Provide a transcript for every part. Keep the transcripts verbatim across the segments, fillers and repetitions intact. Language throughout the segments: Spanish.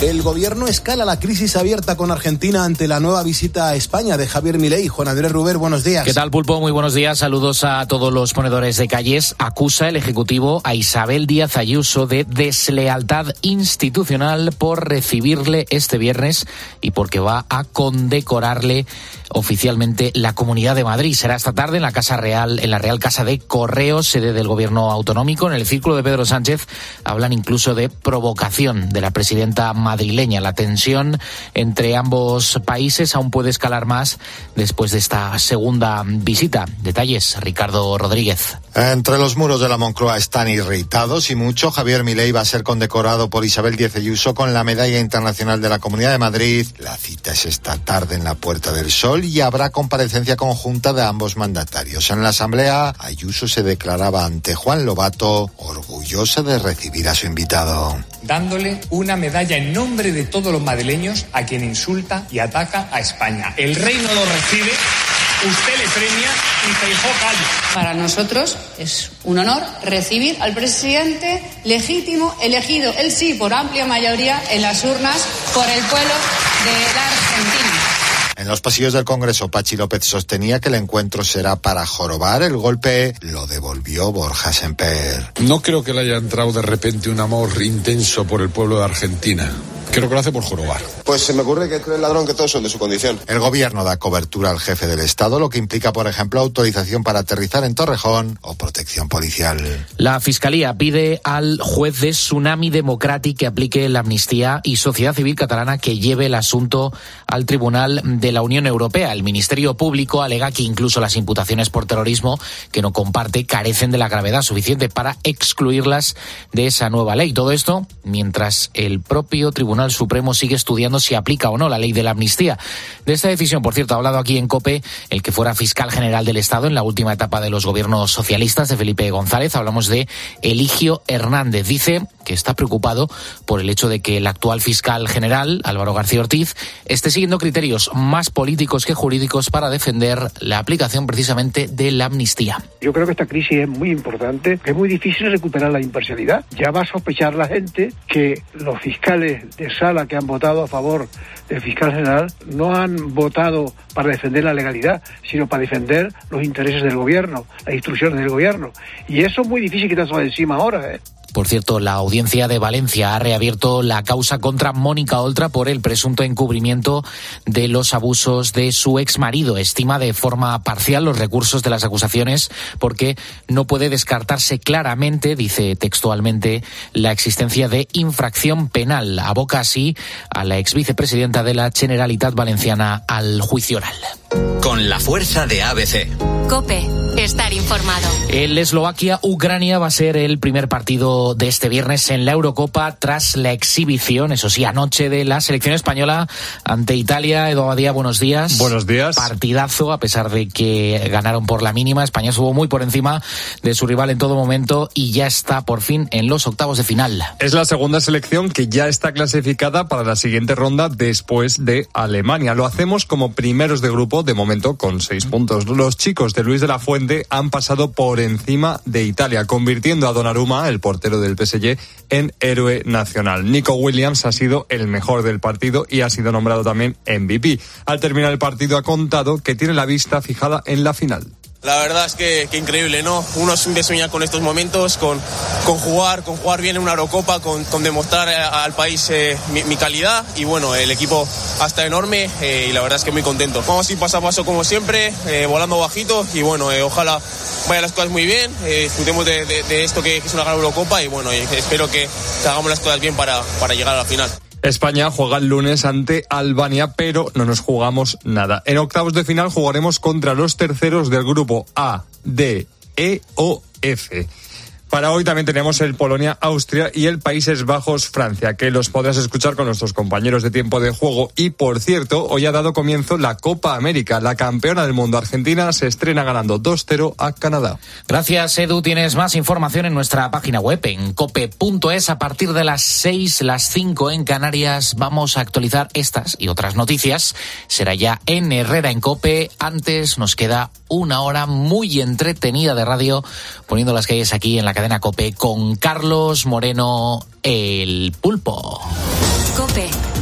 El gobierno escala la crisis abierta con Argentina ante la nueva visita a España de Javier Milei. Juan Andrés Ruber, buenos días. ¿Qué tal, Pulpo? Muy buenos días. Saludos a todos los ponedores de calles. Acusa el Ejecutivo a Isabel Díaz Ayuso de deslealtad institucional por recibirle este viernes y porque va a condecorarle oficialmente la Comunidad de Madrid. Será esta tarde en la Casa Real, en la Real Casa de Correos, sede del Gobierno autonómico. En el círculo de Pedro Sánchez hablan incluso de provocación de la presidenta madrileña. La tensión entre ambos países aún puede escalar más después de esta segunda visita. Detalles, Ricardo Rodríguez. Entre los muros de la Moncloa están irritados y mucho. Javier Milei va a ser condecorado por Isabel Díaz Ayuso con la Medalla Internacional de la Comunidad de Madrid. La cita es esta tarde en la Puerta del Sol y habrá comparecencia conjunta de ambos mandatarios. En la Asamblea, Ayuso se declaraba ante Juan Lobato orgullosa de recibir a su invitado. Dándole una medalla en nombre de todos los madrileños a quien insulta y ataca a España. El rey no lo recibe, usted le premia y Feijóo calla. Para nosotros es un honor recibir al presidente legítimo, elegido, él sí, por amplia mayoría en las urnas por el pueblo de la Argentina. En los pasillos del Congreso, Pachi López sostenía que el encuentro será para jorobar. El golpe lo devolvió Borja Semper. No creo que le haya entrado de repente un amor intenso por el pueblo de Argentina. Creo que lo hace por jorobar. Pues se me ocurre que cree el ladrón que todos son de su condición. El gobierno da cobertura al jefe del Estado, lo que implica, por ejemplo, autorización para aterrizar en Torrejón o protección policial. La Fiscalía pide al juez de Tsunami Democratic que aplique la amnistía y Sociedad Civil Catalana que lleve el asunto al Tribunal de la Unión Europea. El Ministerio Público alega que incluso las imputaciones por terrorismo que no comparte carecen de la gravedad suficiente para excluirlas de esa nueva ley. Todo esto mientras el propio Tribunal Supremo sigue estudiando si aplica o no la ley de la amnistía. De esta decisión, por cierto, ha hablado aquí en COPE el que fuera fiscal general del Estado en la última etapa de los gobiernos socialistas de Felipe González. Hablamos de Eligio Hernández. Dice que está preocupado por el hecho de que el actual fiscal general, Álvaro García Ortiz, esté siguiendo criterios más políticos que jurídicos para defender la aplicación precisamente de la amnistía. Yo creo que esta crisis es muy importante, que es muy difícil recuperar la imparcialidad. Ya va a sospechar la gente que los fiscales de sala que han votado a favor del fiscal general no han votado para defender la legalidad, sino para defender los intereses del gobierno, las instrucciones del gobierno. Y eso es muy difícil quitárselo de encima ahora, ¿eh? Por cierto, la Audiencia de Valencia ha reabierto la causa contra Mónica Oltra por el presunto encubrimiento de los abusos de su exmarido. Estima de forma parcial los recursos de las acusaciones porque no puede descartarse claramente, dice textualmente, la existencia de infracción penal. Aboca así a la exvicepresidenta de la Generalitat Valenciana al juicio oral. Con la fuerza de A B C. COPE. Estar informado. El Eslovaquia-Ucrania va a ser el primer partido de este viernes en la Eurocopa tras la exhibición, eso sí, anoche de la selección española ante Italia. Edu Abadía, buenos días. Buenos días. Partidazo, a pesar de que ganaron por la mínima. España estuvo muy por encima de su rival en todo momento y ya está por fin en los octavos de final. Es la segunda selección que ya está clasificada para la siguiente ronda después de Alemania. Lo hacemos como primeros de grupo, de momento con seis puntos. Los chicos de Luis de la Fuente han pasado por encima de Italia, convirtiendo a Donnarumma, el portero del P S G, en héroe nacional. Nico Williams ha sido el mejor del partido y ha sido nombrado también M V P. Al terminar el partido ha contado que tiene la vista fijada en la final. La verdad es que, que increíble, ¿no? Uno siempre sueña con estos momentos, con, con jugar, con jugar bien en una Eurocopa, con, con demostrar al país eh, mi, mi calidad y bueno, el equipo está enorme eh, y la verdad es que muy contento. Vamos a ir paso a paso como siempre, eh, volando bajito y bueno, eh, ojalá vayan las cosas muy bien, eh, disfrutemos de, de, de esto que, que es una gran Eurocopa y bueno, eh, espero que, que hagamos las cosas bien para, para llegar a la final. España juega el lunes ante Albania, pero no nos jugamos nada. En octavos de final jugaremos contra los terceros del grupo A, D, E o F. Para hoy también tenemos el Polonia-Austria y el Países Bajos-Francia, que los podrás escuchar con nuestros compañeros de Tiempo de Juego. Y, por cierto, hoy ha dado comienzo la Copa América. La campeona del mundo, Argentina, se estrena ganando dos cero a Canadá. Gracias, Edu. Tienes más información en nuestra página web, en cope punto es. A partir de las seis, las cinco en Canarias, vamos a actualizar estas y otras noticias. Será ya en Herrera en COPE. Antes nos queda una hora muy entretenida de radio, poniendo las calles aquí en la cadena COPE con Carlos Moreno, el Pulpo. COPE.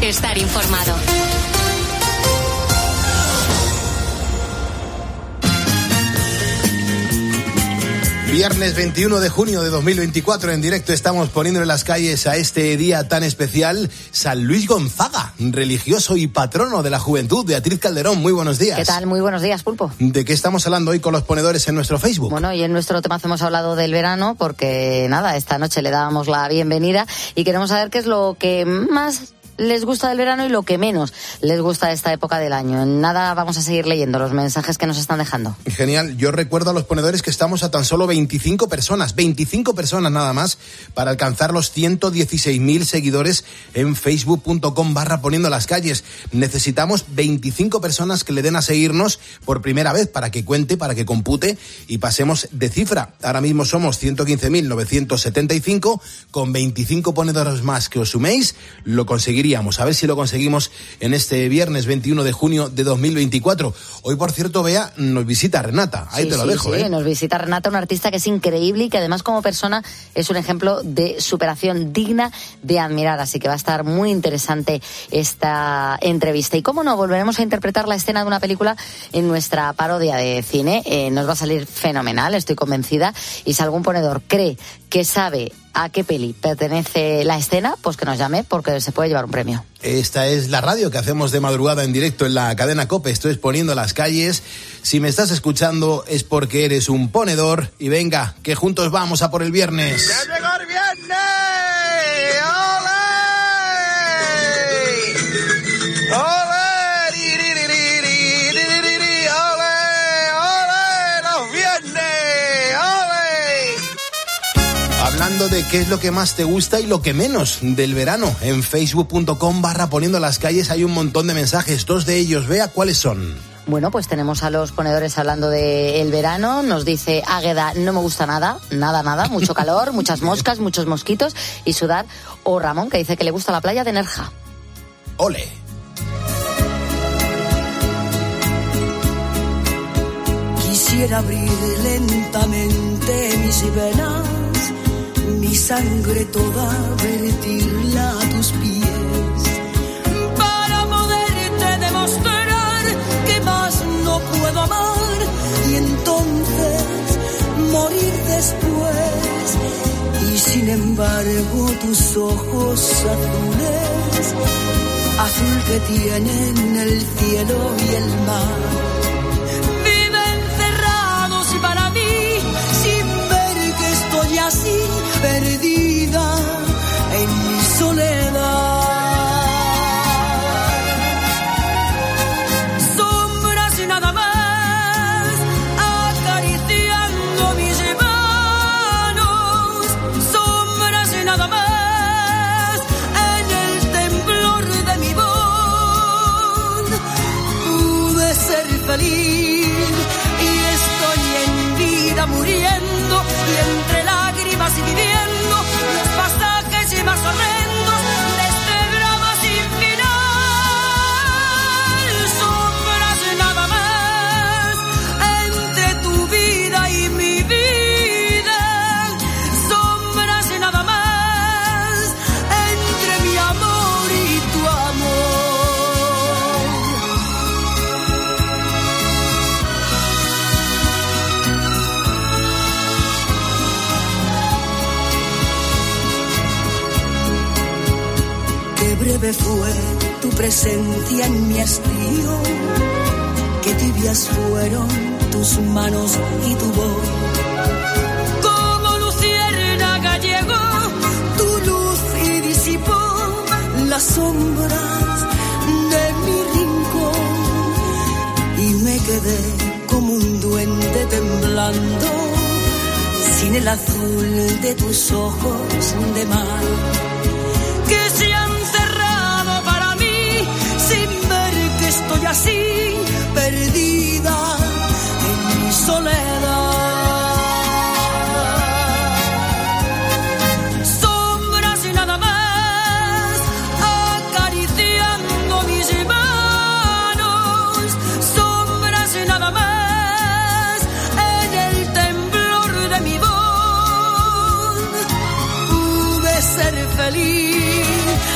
estar informado. Viernes veintiuno de junio de dos mil veinticuatro, en directo estamos poniéndole las calles a este día tan especial. San Luis Gonzaga, religioso y patrono de la juventud. Beatriz Calderón, muy buenos días. ¿Qué tal? Muy buenos días, Pulpo. ¿De qué estamos hablando hoy con los ponedores en nuestro Facebook? Bueno, y en nuestro temazo hemos hablado del verano porque, nada, esta noche le dábamos la bienvenida y queremos saber qué es lo que más les gusta del verano y lo que menos les gusta de esta época del año. Nada, vamos a seguir leyendo los mensajes que nos están dejando. Genial. Yo recuerdo a los ponedores que estamos a tan solo veinticinco personas, veinticinco personas nada más, para alcanzar los ciento dieciséis mil seguidores en facebook.com barra poniendo las calles. Necesitamos veinticinco personas que le den a seguirnos por primera vez para que cuente, para que compute y pasemos de cifra. Ahora mismo somos ciento quince mil novecientos setenta y cinco, con veinticinco ponedores más que os suméis, lo conseguiríamos. A ver si lo conseguimos en este viernes veintiuno de junio de dos mil veinticuatro. Hoy, por cierto, Bea, nos visita Renata. Ahí sí, te lo sí, dejo, sí, ¿eh? Nos visita Renata, una artista que es increíble y que además como persona es un ejemplo de superación digna de admirar. Así que va a estar muy interesante esta entrevista. Y cómo no, volveremos a interpretar la escena de una película en nuestra parodia de cine. Eh, nos va a salir fenomenal, estoy convencida. Y si algún ponedor cree que sabe a qué peli pertenece la escena, pues que nos llame porque se puede llevar un premio. Esta es la radio que hacemos de madrugada en directo en la cadena COPE. Esto es Poniendo las Calles. Si me estás escuchando es porque eres un ponedor. Y venga, que juntos vamos a por el viernes. ¡Ya llegó el viernes! ¡Ole! ¡Ole! Hablando de qué es lo que más te gusta y lo que menos del verano. En facebook.com barra poniendo las calles hay un montón de mensajes. Dos de ellos, Vea, ¿cuáles son? Bueno, pues tenemos a los ponedores hablando del verano. Nos dice Águeda, no me gusta nada, nada, nada. Mucho calor, muchas moscas, muchos mosquitos y sudar. O Ramón, que dice que le gusta la playa de Nerja. ¡Ole! Quisiera abrir lentamente mis venas, mi sangre toda vertirla a tus pies, para poderte demostrar que más no puedo amar y entonces morir después. Y sin embargo tus ojos azules, azul que tienen el cielo y el mar, para mí, sin ver que estoy así, perdida en mi soledad. Sombras y nada más, acariciando mis manos. Sombras y nada más, en el temblor de mi voz. Pude ser feliz muriendo y entre lágrimas y viviendo los pasajes y más horrendos de este drama sin final. Sombras nada más entre tu vida y mi vida. Sombras nada más entre mi amor y tu amor. Breve fue tu presencia en mi hastío, que tibias fueron tus manos y tu voz. Como luciérnaga llegó tu luz y disipó las sombras de mi rincón, y me quedé como un duende temblando, sin el azul de tus ojos de mar, que se han cerrado para mí, sin ver que estoy así, perdida en mi soledad. Sombras y nada más, acariciando mis manos. Sombras y nada más, en el temblor de mi voz. Pude ser feliz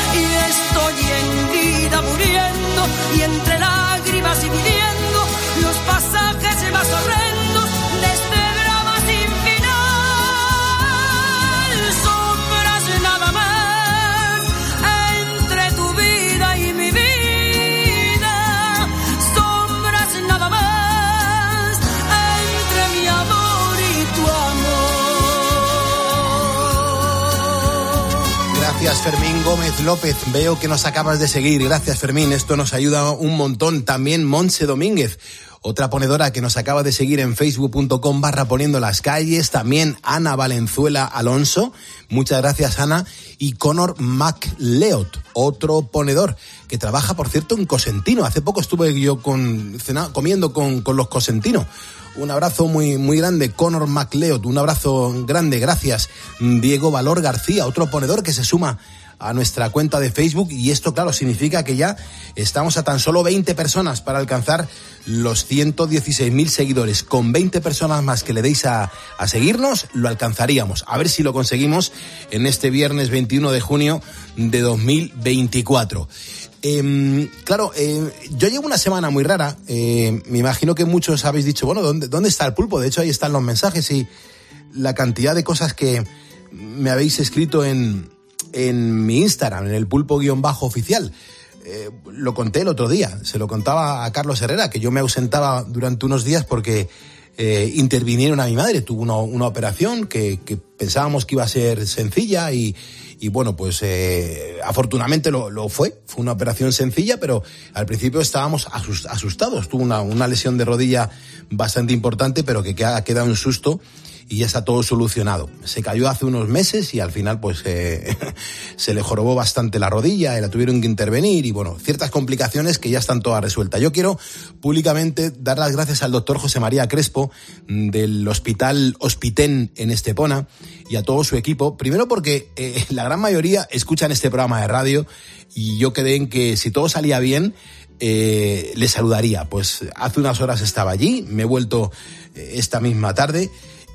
Fernández López, veo que nos acabas de seguir. Gracias, Fermín, esto nos ayuda un montón. También Montse Domínguez, otra ponedora que nos acaba de seguir en facebook.com barra poniendo las calles. También Ana Valenzuela Alonso, muchas gracias, Ana. Y Conor MacLeod, otro ponedor que trabaja, por cierto, en Cosentino. Hace poco estuve yo con, cena, comiendo con, con los Cosentino. Un abrazo muy, muy grande, Conor MacLeod, un abrazo grande, gracias. Diego Valor García, otro ponedor que se suma a nuestra cuenta de Facebook, y esto, claro, significa que ya estamos a tan solo veinte personas para alcanzar los ciento dieciséis mil seguidores. Con veinte personas más que le deis a, a seguirnos, lo alcanzaríamos. A ver si lo conseguimos en este viernes veintiuno de junio de dos mil veinticuatro. Eh, claro, eh, yo llevo una semana muy rara. Eh, me imagino que muchos habéis dicho, bueno, ¿dónde, ¿dónde está el pulpo? De hecho, ahí están los mensajes y la cantidad de cosas que me habéis escrito en, en mi Instagram, en el pulpo-oficial. Eh, lo conté el otro día, se lo contaba a Carlos Herrera, que yo me ausentaba durante unos días porque eh, intervinieron a mi madre. Tuvo una, una operación que, que pensábamos que iba a ser sencilla y, y bueno, pues eh, afortunadamente lo, lo fue. Fue una operación sencilla, pero al principio estábamos asustados. Tuvo una, una lesión de rodilla bastante importante, pero que ha quedado un susto y ya está todo solucionado. Se cayó hace unos meses y al final pues eh, se le jorobó bastante la rodilla y la tuvieron que intervenir y bueno, ciertas complicaciones que ya están todas resueltas. Yo quiero públicamente dar las gracias al doctor José María Crespo del Hospital Hospitén en Estepona y a todo su equipo. Primero porque eh, la gran mayoría escuchan este programa de radio y yo quedé en que si todo salía bien, eh, le saludaría. Pues hace unas horas estaba allí, me he vuelto eh, esta misma tarde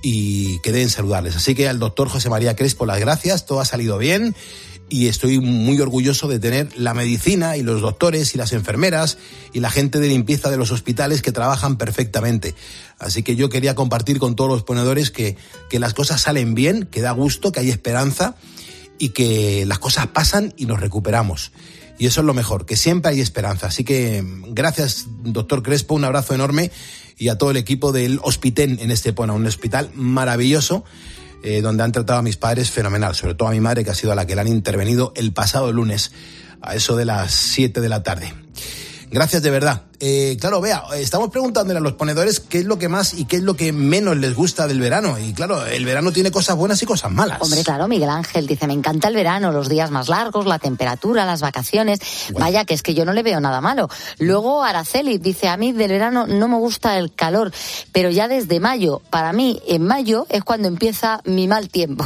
y quedé en saludarles. Así que al doctor José María Crespo las gracias, todo ha salido bien y estoy muy orgulloso de tener la medicina y los doctores y las enfermeras y la gente de limpieza de los hospitales que trabajan perfectamente. Así que yo quería compartir con todos los ponedores que, que las cosas salen bien, que da gusto, que hay esperanza y que las cosas pasan y nos recuperamos. Y eso es lo mejor, que siempre hay esperanza. Así que gracias, doctor Crespo, un abrazo enorme y a todo el equipo del Hospitén en Estepona, un hospital maravilloso eh, donde han tratado a mis padres fenomenal, sobre todo a mi madre, que ha sido a la que le han intervenido el pasado lunes a eso de las siete de la tarde. Gracias de verdad. Eh, claro, vea, estamos preguntándole a los ponedores qué es lo que más y qué es lo que menos les gusta del verano. Y claro, el verano tiene cosas buenas y cosas malas. Hombre, claro, Miguel Ángel dice, me encanta el verano, los días más largos, la temperatura, las vacaciones. Bueno. Vaya, que es que yo no le veo nada malo. Luego Araceli dice, a mí del verano no me gusta el calor, pero ya desde mayo, para mí en mayo es cuando empieza mi mal tiempo.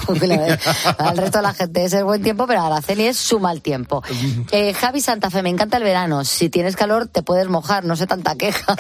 Al resto de la gente es el buen tiempo, pero Araceli es su mal tiempo. Eh, Javi Santa Fe, me encanta el verano. Si tienes calor te puedes mojar, no sé tanta queja.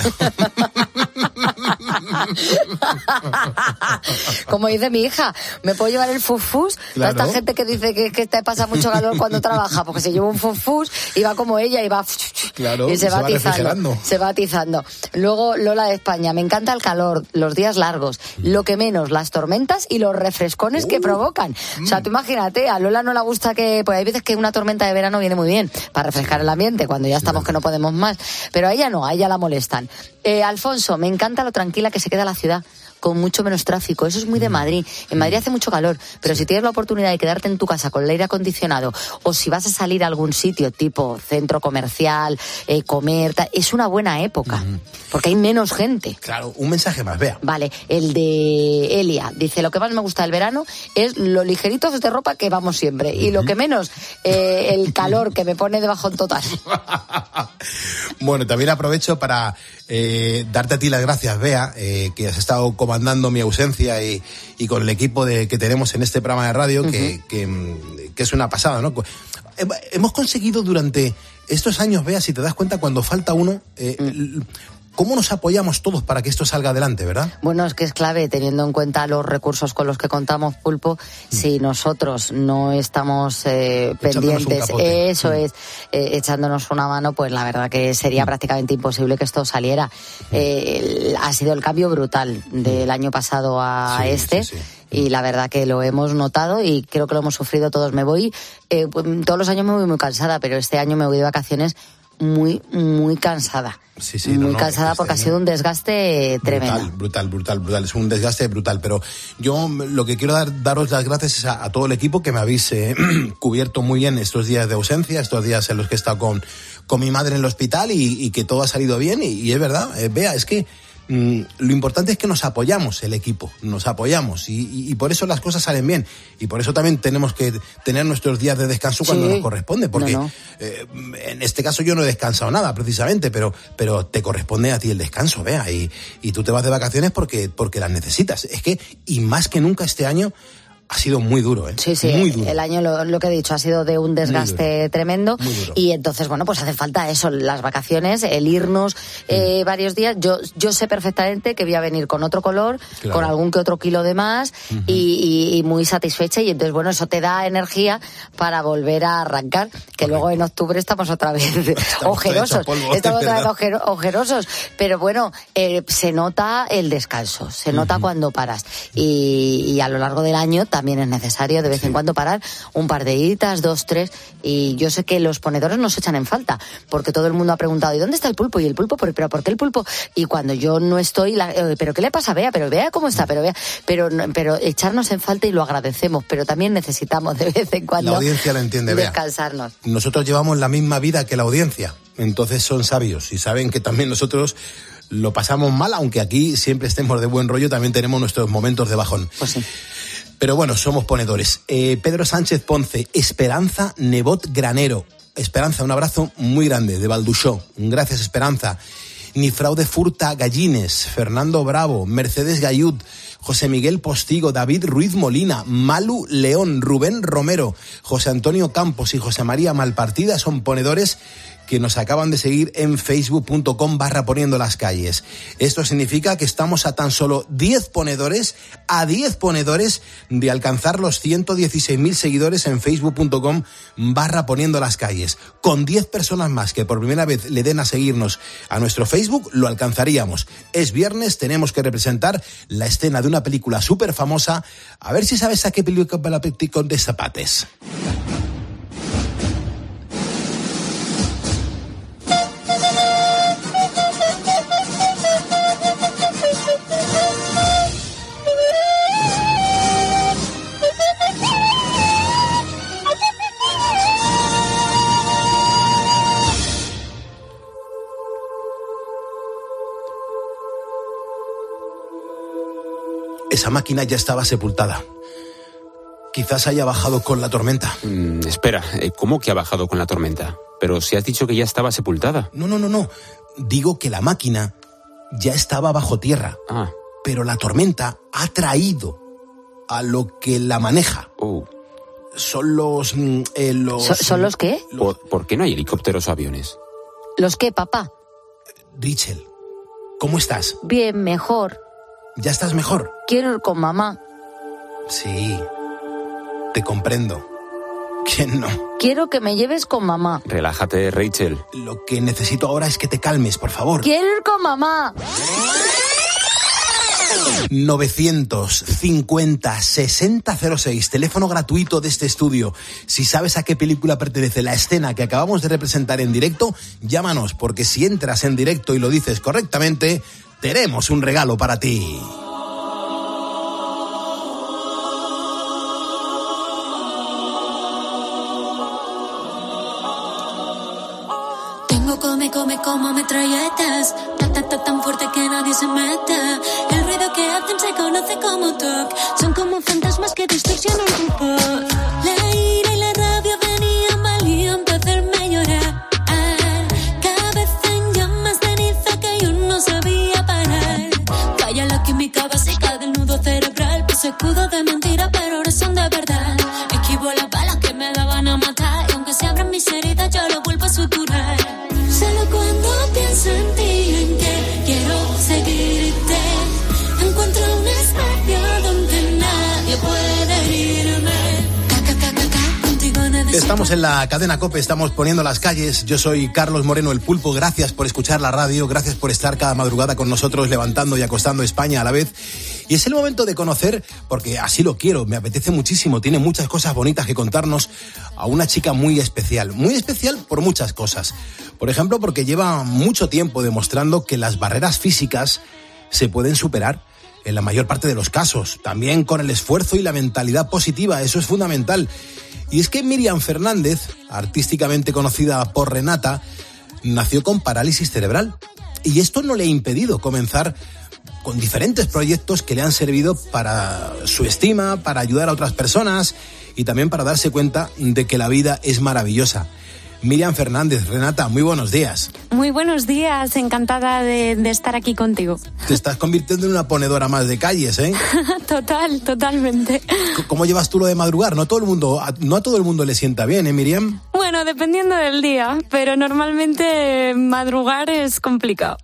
Como dice mi hija, ¿me puedo llevar el fusfus? Claro. Esta gente que dice que, que te pasa mucho calor cuando trabaja, porque se lleva un fusfus y va como ella y va... Claro, y se, se va, va atizando, se va atizando. Luego Lola de España, me encanta el calor, los días largos, lo que menos, las tormentas y los refrescones uh, que provocan. Mm. O sea, tú imagínate, a Lola no le gusta que... Pues hay veces que una tormenta de verano viene muy bien para refrescar el ambiente cuando ya estamos que no podemos más, pero a ella no, a ella la molestan. Eh, Alfonso, me encanta lo tranquila que se queda la ciudad, con mucho menos tráfico. Eso es muy de Madrid. En Madrid hace mucho calor, pero si tienes la oportunidad de quedarte en tu casa con el aire acondicionado, o si vas a salir a algún sitio tipo centro comercial, eh, comer, tal, es una buena época, uh-huh. porque hay menos gente. Claro, un mensaje más, vea. Vale, el de Elia dice, lo que más me gusta del verano es lo ligeritos de ropa que vamos siempre, uh-huh. y lo que menos, eh, el calor que me pone de bajón total. Bueno, también aprovecho para eh, darte a ti las gracias, Bea, eh, que has estado comandando mi ausencia y, y con el equipo de, que tenemos en este programa de radio, uh-huh. que, que, que es una pasada, ¿no? Hemos conseguido durante estos años, Bea, si te das cuenta, cuando falta uno, eh, uh-huh. ¿cómo nos apoyamos todos para que esto salga adelante, verdad? Bueno, es que es clave, teniendo en cuenta los recursos con los que contamos, Pulpo, mm. si nosotros no estamos eh, pendientes, eso mm. es, eh, echándonos una mano, pues la verdad que sería mm. prácticamente imposible que esto saliera. Mm. Eh, ha sido el cambio brutal del año pasado a sí, este. Sí, sí. Y la verdad que lo hemos notado y creo que lo hemos sufrido todos. Me voy, eh, todos los años me voy muy cansada, pero este año me voy de vacaciones muy, muy cansada. Sí, sí, muy no, no, cansada porque ha sido un desgaste tremendo. Brutal, brutal, brutal, brutal. Es un desgaste brutal. Pero yo lo que quiero dar, daros las gracias es a, a todo el equipo que me habéis eh, cubierto muy bien estos días de ausencia, estos días en los que he estado con, con mi madre en el hospital y, y que todo ha salido bien. Y, y es verdad, eh, Bea, es que mm, lo importante es que nos apoyamos el equipo, nos apoyamos y, y, y por eso las cosas salen bien. Y por eso también tenemos que tener nuestros días de descanso cuando sí. nos corresponde. Porque no, no. Eh, en este caso yo no he descansado nada precisamente, pero, pero te corresponde a ti el descanso, Bea, y, y tú te vas de vacaciones porque, porque las necesitas. Es que, y más que nunca este año, ha sido muy duro, ¿eh? Sí, sí, muy duro. El año, lo, lo que he dicho, ha sido de un desgaste tremendo. Y entonces, bueno, pues hace falta eso, las vacaciones, el irnos eh, mm. varios días. Yo yo sé perfectamente que voy a venir con otro color, claro. con algún que otro kilo de más uh-huh. y, y, y muy satisfecha. Y entonces, bueno, eso te da energía para volver a arrancar. Que Correcto. Luego en octubre estamos otra vez estamos ojerosos. Polvo, estamos otra vez ojer, ojerosos. Pero bueno, eh, se nota el descanso, se nota uh-huh. cuando paras. Y, y a lo largo del año también también es necesario de vez sí. en cuando parar un par de horitas, dos, tres, y yo sé que los ponedores nos echan en falta, porque todo el mundo ha preguntado, ¿y dónde está el pulpo? ¿Y el pulpo? ¿Pero por qué el pulpo? Y cuando yo no estoy, la, eh, ¿pero qué le pasa a Bea? ¿Pero Bea cómo está? Pero Bea, pero, pero echarnos en falta y lo agradecemos, pero también necesitamos de vez en cuando la audiencia lo entiende, Bea. Descansarnos. Nosotros llevamos la misma vida que la audiencia, entonces son sabios y saben que también nosotros lo pasamos mal, aunque aquí siempre estemos de buen rollo, también tenemos nuestros momentos de bajón. Pues sí. Pero bueno, somos ponedores. Eh, Pedro Sánchez Ponce, Esperanza Nebot Granero. Esperanza, un abrazo muy grande de Balduxó. Gracias, Esperanza. Nifraude Furta Gallines, Fernando Bravo, Mercedes Gayud, José Miguel Postigo, David Ruiz Molina, Malu León, Rubén Romero, José Antonio Campos y José María Malpartida son ponedores que nos acaban de seguir en facebook.com barra poniendo las calles. Esto significa que estamos a tan solo diez ponedores, a diez ponedores de alcanzar los ciento dieciséis mil seguidores en facebook.com barra poniendo las calles. Con diez personas más que por primera vez le den a seguirnos a nuestro Facebook, lo alcanzaríamos. Es viernes, tenemos que representar la escena de una película súper famosa. A ver si sabes a qué película con de zapates. Esa máquina ya estaba sepultada. Quizás haya bajado con la tormenta. Mm, espera, ¿cómo que ha bajado con la tormenta? Pero si has dicho que ya estaba sepultada. No, no, no, no. Digo que la máquina ya estaba bajo tierra. Ah. Pero la tormenta ha traído a lo que la maneja. Oh. Son los... Eh, los ¿Son, ¿Son los qué? ¿Por, ¿Por qué no hay helicópteros o aviones? ¿Los qué, papá? Rachel, ¿cómo estás? Bien, mejor. ¿Ya estás mejor? Quiero ir con mamá. Sí, te comprendo. ¿Quién no? Quiero que me lleves con mamá. Relájate, Rachel. Lo que necesito ahora es que te calmes, por favor. Quiero ir con mamá. novecientos cincuenta sesenta cero seis, teléfono gratuito de este estudio. Si sabes a qué película pertenece la escena que acabamos de representar en directo, llámanos, porque si entras en directo y lo dices correctamente, tenemos un regalo para ti. Tengo come, come como metralletas, ta, ta, ta, tan fuerte que nadie se meta. El ruido que hacen se conoce como talk. Son como fantasmas que distorsionan tu voz. La ira y la rabia venían valiente a hacerme llorar. Cabeza en llamas de ceniza que yo no sabía parar. Falla la química básica del nudo cerebral. Puse escudo de mentira, pero ahora son de verdad. Esquivo las balas que me daban a matar. Y aunque se abran mis heridas, yo lo vuelvo a suturar. Solo cuando pienso en ti, en que quiero seguirte, encuentro un espacio donde nadie puede herirme. Estamos en la cadena COPE, estamos poniendo las calles. Yo soy Carlos Moreno, el Pulpo. Gracias por escuchar la radio, gracias por estar cada madrugada con nosotros, levantando y acostando España a la vez. Y es el momento de conocer, porque así lo quiero, me apetece muchísimo, tiene muchas cosas bonitas que contarnos, a una chica muy especial. Muy especial por muchas cosas. Por ejemplo, porque lleva mucho tiempo demostrando que las barreras físicas se pueden superar en la mayor parte de los casos, también con el esfuerzo y la mentalidad positiva, eso es fundamental. Y es que Miriam Fernández, artísticamente conocida por Renata, nació con parálisis cerebral. Y esto no le ha impedido comenzar con diferentes proyectos que le han servido para su estima, para ayudar a otras personas y también para darse cuenta de que la vida es maravillosa. Miriam Fernández, Renata, muy buenos días. Muy buenos días, encantada de, de estar aquí contigo. Te estás convirtiendo en una ponedora más de calles, ¿eh? Total, totalmente. ¿Cómo llevas tú lo de madrugar? No todo el mundo, no a todo el mundo le sienta bien, ¿eh, Miriam? Bueno, dependiendo del día, pero normalmente madrugar es complicado.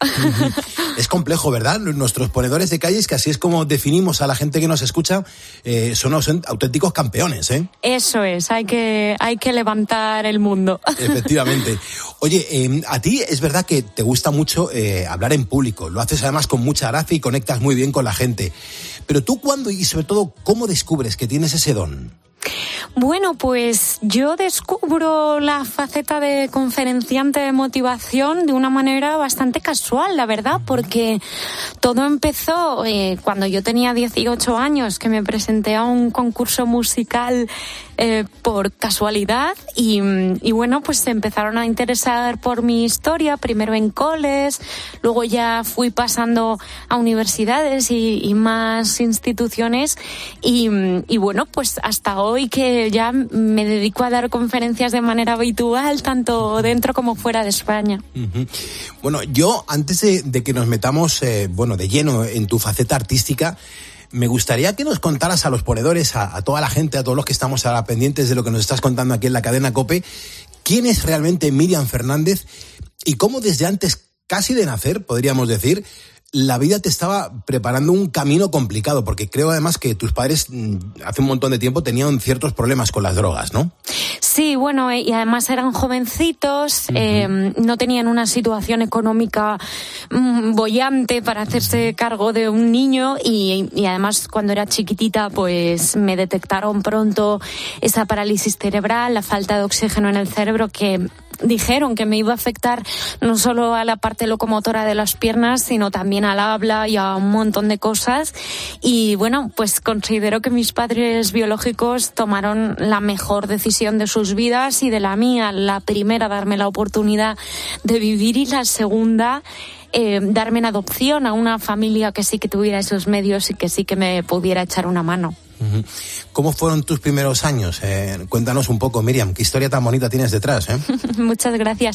Es complejo, ¿verdad? Nuestros ponedores de calles, que así es como definimos a la gente que nos escucha, eh, son auténticos campeones, ¿eh? Eso es, hay que, hay que levantar el mundo. Efectivamente. Oye, eh, a ti es verdad que te gusta mucho eh, hablar en público, lo haces además con mucha gracia y conectas muy bien con la gente. Pero tú, ¿cuándo y sobre todo cómo descubres que tienes ese don? Bueno, pues yo descubro la faceta de conferenciante de motivación de una manera bastante casual, la verdad, porque todo empezó eh, cuando yo tenía dieciocho años, que me presenté a un concurso musical eh, por casualidad y, y bueno, pues se empezaron a interesar por mi historia, primero en coles, luego ya fui pasando a universidades y, y más instituciones y, y bueno, pues hasta hoy que ya me dedico a dar conferencias de manera habitual, tanto dentro como fuera de España. Uh-huh. Bueno, yo antes de, de que nos metamos eh, bueno, de lleno en tu faceta artística, me gustaría que nos contaras a los ponedores, a, a toda la gente, a todos los que estamos ahora pendientes de lo que nos estás contando aquí en la cadena COPE, quién es realmente Miriam Fernández y cómo desde antes casi de nacer, podríamos decir, la vida te estaba preparando un camino complicado, porque creo además que tus padres hace un montón de tiempo tenían ciertos problemas con las drogas, ¿no? Sí, bueno, y además eran jovencitos, uh-huh. eh, no tenían una situación económica mmm, boyante para hacerse cargo de un niño y, y además cuando era chiquitita pues me detectaron pronto esa parálisis cerebral, la falta de oxígeno en el cerebro que dijeron que me iba a afectar no solo a la parte locomotora de las piernas, sino también al habla y a un montón de cosas. Y bueno, pues considero que mis padres biológicos tomaron la mejor decisión de sus vidas y de la mía. La primera, darme la oportunidad de vivir, y la segunda, eh, darme en adopción a una familia que sí que tuviera esos medios y que sí que me pudiera echar una mano. ¿Cómo fueron tus primeros años? Eh, cuéntanos un poco, Miriam, qué historia tan bonita tienes detrás, ¿eh? Muchas gracias.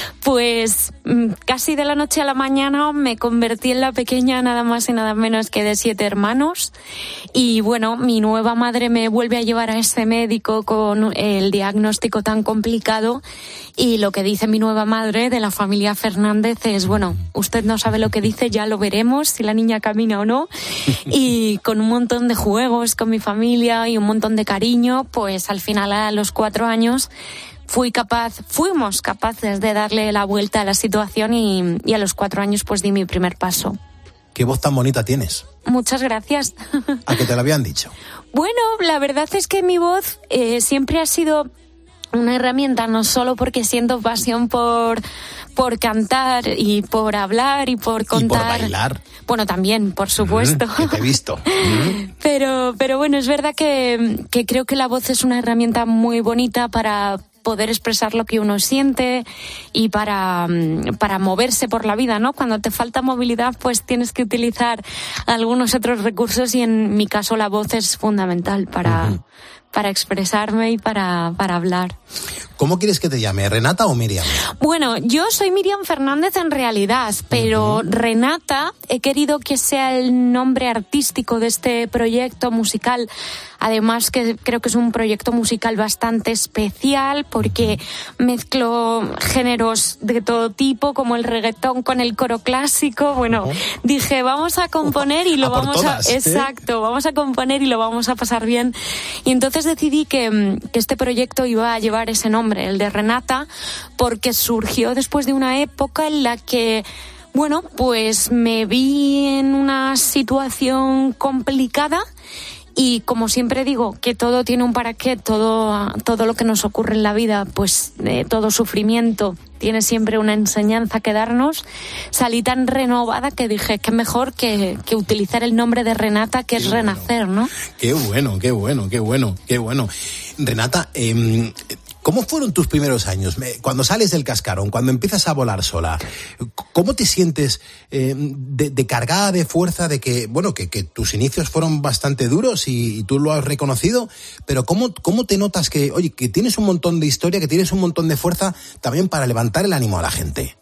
Pues casi de la noche a la mañana me convertí en la pequeña, nada más y nada menos que de siete hermanos. Y bueno, mi nueva madre me vuelve a llevar a ese médico con el diagnóstico tan complicado. Y lo que dice mi nueva madre de la familia Fernández es, bueno, usted no sabe lo que dice, ya lo veremos, si la niña camina o no. Y con un montón de juegos con mi familia y un montón de cariño, pues al final a los cuatro años fui capaz, fuimos capaces de darle la vuelta a la situación y, y a los cuatro años pues di mi primer paso. ¿Qué voz tan bonita tienes? Muchas gracias. ¿A qué te lo habían dicho? Bueno, la verdad es que mi voz eh, siempre ha sido una herramienta, no solo porque siento pasión por por cantar y por hablar y por contar. Y por bailar. Bueno, también, por supuesto. Mm, que te he visto. Mm. Pero, pero bueno, es verdad que, que creo que la voz es una herramienta muy bonita para poder expresar lo que uno siente y para, para moverse por la vida, ¿no? Cuando te falta movilidad, pues tienes que utilizar algunos otros recursos y en mi caso la voz es fundamental para, uh-huh. para expresarme y para, para hablar. ¿Cómo quieres que te llame? ¿Renata o Miriam? Bueno, yo soy Miriam Fernández en realidad, pero uh-huh. Renata he querido que sea el nombre artístico de este proyecto musical. Además que creo que es un proyecto musical bastante especial porque mezclo géneros de todo tipo, como el reggaetón con el coro clásico. Bueno, uh-huh. dije, vamos a componer y lo a vamos todas, a... ¿eh? Exacto, vamos a componer y lo vamos a pasar bien. Y entonces decidí que, que este proyecto iba a llevar ese nombre, el de Renata, porque surgió después de una época en la que, bueno, pues me vi en una situación complicada Y como siempre digo, que todo tiene un para qué, todo, todo lo que nos ocurre en la vida, pues eh, todo sufrimiento tiene siempre una enseñanza que darnos. Salí tan renovada que dije que mejor que, que utilizar el nombre de Renata, que qué es bueno. Renacer, ¿no? Qué bueno, qué bueno, qué bueno, qué bueno. Renata, eh, ¿cómo fueron tus primeros años? Cuando sales del cascarón, cuando empiezas a volar sola, ¿cómo te sientes eh, de, de cargada de fuerza de que, bueno, que, que tus inicios fueron bastante duros y, y tú lo has reconocido, pero ¿cómo, cómo te notas que, oye, que tienes un montón de historia, que tienes un montón de fuerza también para levantar el ánimo a la gente?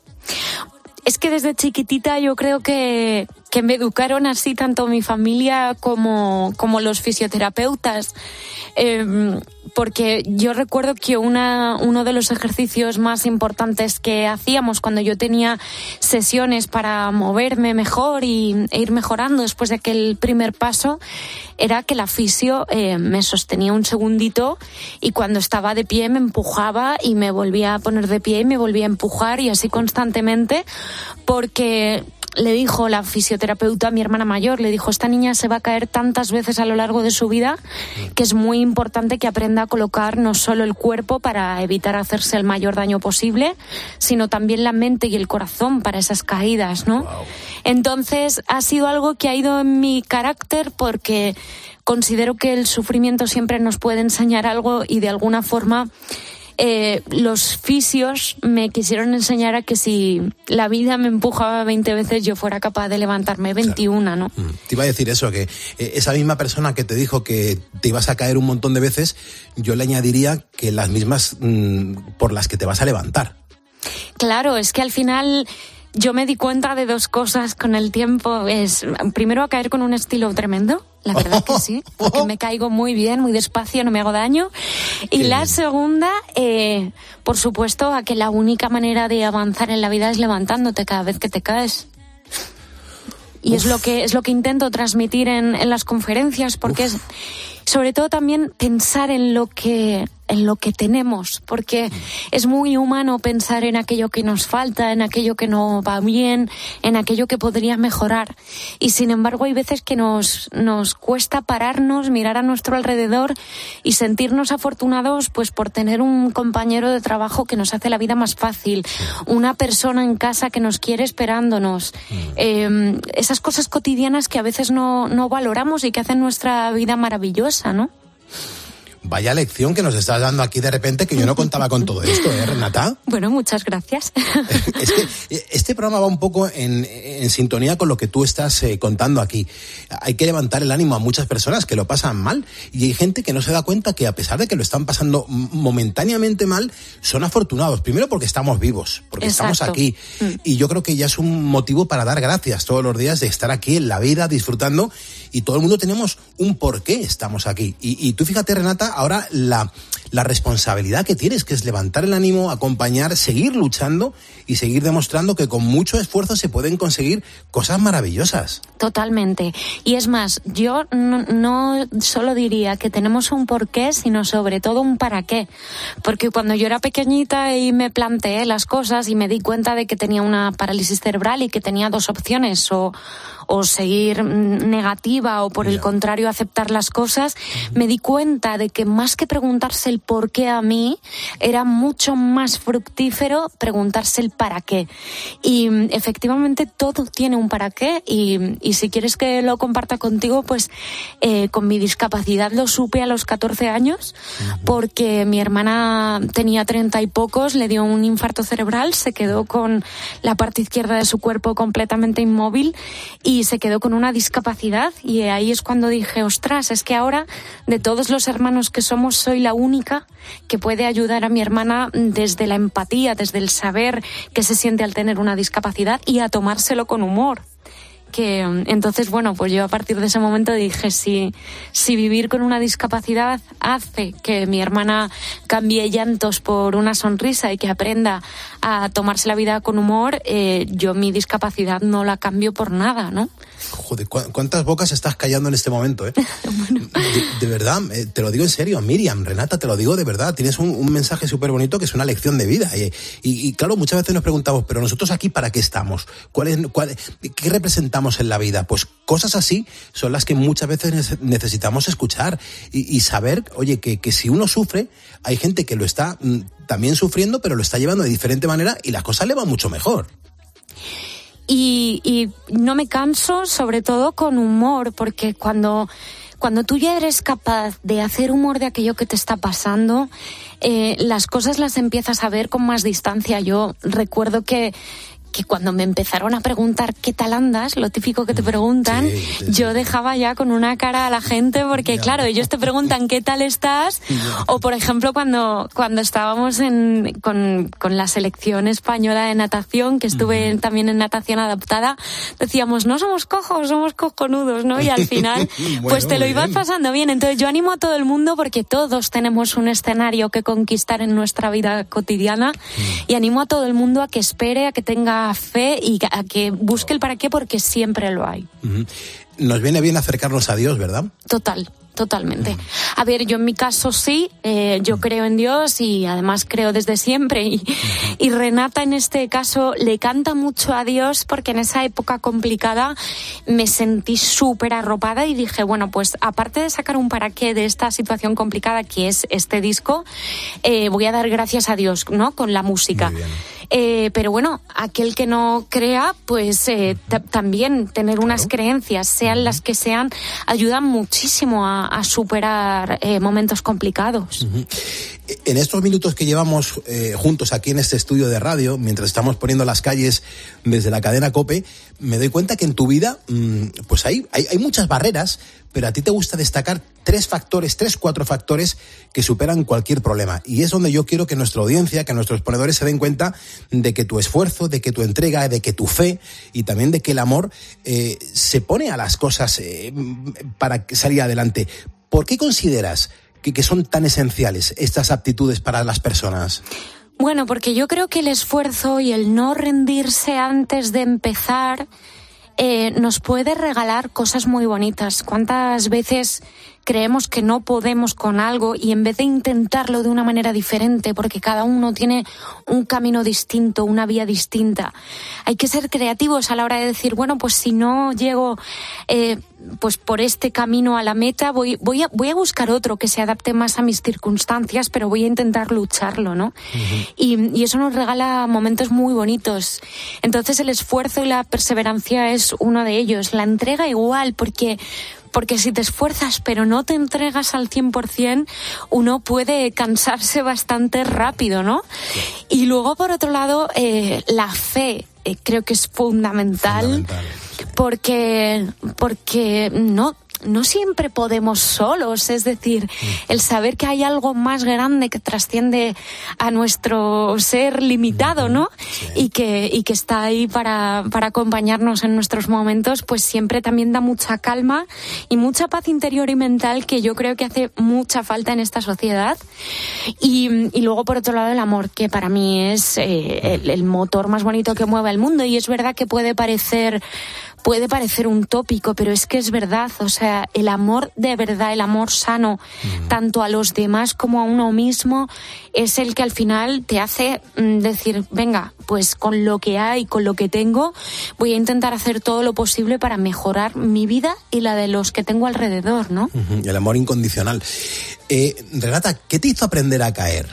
Es que desde chiquitita yo creo que, que me educaron así tanto mi familia como, como los fisioterapeutas. Eh, porque yo recuerdo que una, uno de los ejercicios más importantes que hacíamos cuando yo tenía sesiones para moverme mejor y, e ir mejorando después de aquel primer paso era que la fisio eh, me sostenía un segundito y cuando estaba de pie me empujaba y me volvía a poner de pie y me volvía a empujar y así constantemente, porque le dijo la fisioterapeuta a mi hermana mayor, le dijo, esta niña se va a caer tantas veces a lo largo de su vida que es muy importante que aprenda a colocar no solo el cuerpo para evitar hacerse el mayor daño posible, sino también la mente y el corazón para esas caídas, ¿no? Wow. Entonces ha sido algo que ha ido en mi carácter porque considero que el sufrimiento siempre nos puede enseñar algo y de alguna forma Eh, los fisios me quisieron enseñar a que si la vida me empujaba veinte veces yo fuera capaz de levantarme veintiuna, ¿no? Te iba a decir eso, que eh, esa misma persona que te dijo que te ibas a caer un montón de veces, yo le añadiría que las mismas mmm, por las que te vas a levantar. Claro, es que al final yo me di cuenta de dos cosas con el tiempo. Es primero a caer con un estilo tremendo. La verdad que sí, porque me caigo muy bien, muy despacio, no me hago daño. Y Qué la bien. segunda, eh, por supuesto, a que la única manera de avanzar en la vida es levantándote cada vez que te caes. Y Uf. es lo que es lo que intento transmitir en, en las conferencias, porque Uf. es sobre todo también pensar en lo que en lo que tenemos, porque es muy humano pensar en aquello que nos falta, en aquello que no va bien, en aquello que podría mejorar. Y sin embargo hay veces que nos, nos cuesta pararnos, mirar a nuestro alrededor y sentirnos afortunados pues por tener un compañero de trabajo que nos hace la vida más fácil, una persona en casa que nos quiere esperándonos. Eh, esas cosas cotidianas que a veces no, no valoramos y que hacen nuestra vida maravillosa, ¿no? Vaya lección que nos estás dando aquí de repente, que yo no contaba con todo esto, ¿eh, Renata? Bueno, muchas gracias. Es que este programa va un poco en, en sintonía con lo que tú estás eh, contando aquí. Hay que levantar el ánimo a muchas personas que lo pasan mal y hay gente que no se da cuenta que a pesar de que lo están pasando momentáneamente mal, son afortunados. Primero porque estamos vivos, porque Exacto. estamos aquí. Mm. Y yo creo que ya es un motivo para dar gracias todos los días de estar aquí en la vida, disfrutando, y todo el mundo tenemos un por qué estamos aquí. Y, y tú fíjate, Renata, ahora la, la responsabilidad que tienes, que es levantar el ánimo, acompañar, seguir luchando y seguir demostrando que con mucho esfuerzo se pueden conseguir cosas maravillosas. Totalmente. Y es más, yo no, no solo diría que tenemos un porqué, sino sobre todo un para qué. Porque cuando yo era pequeñita y me planteé las cosas y me di cuenta de que tenía una parálisis cerebral y que tenía dos opciones, o o seguir negativa o por yeah. el contrario aceptar las cosas, uh-huh. me di cuenta de que más que preguntarse el por qué a mí, era mucho más fructífero preguntarse el para qué. Y efectivamente todo tiene un para qué y, y si quieres que lo comparta contigo, pues eh, con mi discapacidad lo supe a los catorce años, uh-huh. porque mi hermana tenía treinta y pocos, le dio un infarto cerebral, se quedó con la parte izquierda de su cuerpo completamente inmóvil y y se quedó con una discapacidad y ahí es cuando dije, ostras, es que ahora de todos los hermanos que somos soy la única que puede ayudar a mi hermana desde la empatía, desde el saber qué se siente al tener una discapacidad y a tomárselo con humor. Que entonces, bueno, pues yo a partir de ese momento dije, si, si vivir con una discapacidad hace que mi hermana cambie llantos por una sonrisa y que aprenda a tomarse la vida con humor, eh, yo mi discapacidad no la cambio por nada, ¿no? Joder, ¿cuántas bocas estás callando en este momento, eh? Bueno. de, de verdad, eh, te lo digo en serio, Miriam, Renata, te lo digo de verdad, tienes un, un mensaje súper bonito que es una lección de vida. Y, y, y claro, muchas veces nos preguntamos, pero nosotros aquí ¿para qué estamos? ¿Cuál es, cuál, ¿Qué representamos tengamos en la vida. Pues cosas así son las que muchas veces necesitamos escuchar y, y saber, oye, que, que si uno sufre, hay gente que lo está mm, también sufriendo, pero lo está llevando de diferente manera y las cosas le van mucho mejor. Y, y no me canso, sobre todo con humor, porque cuando, cuando tú ya eres capaz de hacer humor de aquello que te está pasando, eh, las cosas las empiezas a ver con más distancia. Yo recuerdo que que cuando me empezaron a preguntar qué tal andas, lo típico que te preguntan, sí, sí, sí. yo dejaba ya con una cara a la gente porque, ya. claro, ellos te preguntan qué tal estás, ya. o por ejemplo cuando cuando estábamos en, con, con la selección española de natación, que estuve uh-huh. también en natación adaptada, decíamos, no somos cojos, somos cojonudos, ¿no? Y al final, bueno, pues te lo ibas bien. pasando bien. Entonces yo animo a todo el mundo porque todos tenemos un escenario que conquistar en nuestra vida cotidiana uh-huh. y animo a todo el mundo a que espere, a que tenga fe y a que busque el para qué, porque siempre lo hay. Uh-huh. Nos viene bien acercarnos a Dios, ¿verdad? Total. Totalmente. A ver, yo en mi caso sí, eh, yo creo en Dios y además creo desde siempre. Y, y Renata en este caso le canta mucho a Dios porque en esa época complicada me sentí súper arropada y dije, bueno, pues aparte de sacar un para qué de esta situación complicada que es este disco, eh, voy a dar gracias a Dios, ¿no? Con la música. Eh, pero bueno, aquel que no crea, pues eh, t- también tener unas claro. creencias, sean las que sean, ayudan muchísimo a, a superar eh, momentos complicados. Uh-huh. En estos minutos que llevamos eh, juntos aquí en este estudio de radio, mientras estamos poniendo las calles desde la cadena COPE, me doy cuenta que en tu vida, mmm, pues hay, hay, hay muchas barreras, pero a ti te gusta destacar tres factores, tres, cuatro factores que superan cualquier problema. Y es donde yo quiero que nuestra audiencia, que nuestros ponedores se den cuenta de que tu esfuerzo, de que tu entrega, de que tu fe y también de que el amor eh, se pone a las cosas eh, para salir adelante. ¿Por qué consideras que, que son tan esenciales estas aptitudes para las personas? Bueno, porque yo creo que el esfuerzo y el no rendirse antes de empezar eh, nos puede regalar cosas muy bonitas. ¿Cuántas veces creemos que no podemos con algo y en vez de intentarlo de una manera diferente, porque cada uno tiene un camino distinto, una vía distinta, hay que ser creativos a la hora de decir, bueno, pues si no llego eh, pues por este camino a la meta, voy, voy, a, voy a buscar otro que se adapte más a mis circunstancias, pero voy a intentar lucharlo, ¿no? Uh-huh. Y, y eso nos regala momentos muy bonitos. Entonces el esfuerzo y la perseverancia es uno de ellos. La entrega igual, porque Porque si te esfuerzas pero no te entregas al cien por ciento, uno puede cansarse bastante rápido, ¿no? Y luego, por otro lado, eh, la fe eh, creo que es fundamental, fundamental. porque porque no no siempre podemos solos, es decir, el saber que hay algo más grande que trasciende a nuestro ser limitado, ¿no? Sí. Y que y que está ahí para para acompañarnos en nuestros momentos, pues siempre también da mucha calma y mucha paz interior y mental, que yo creo que hace mucha falta en esta sociedad. Y, y luego, por otro lado, el amor, que para mí es eh, el, el motor más bonito que mueve el mundo. Y es verdad que puede parecer Puede parecer un tópico, pero es que es verdad. O sea, el amor de verdad, el amor sano, mm. tanto a los demás como a uno mismo, es el que al final te hace mm, decir, venga, pues con lo que hay, con lo que tengo, voy a intentar hacer todo lo posible para mejorar mi vida y la de los que tengo alrededor, ¿no? Uh-huh. El amor incondicional. Eh, Renata, ¿qué te hizo aprender a caer?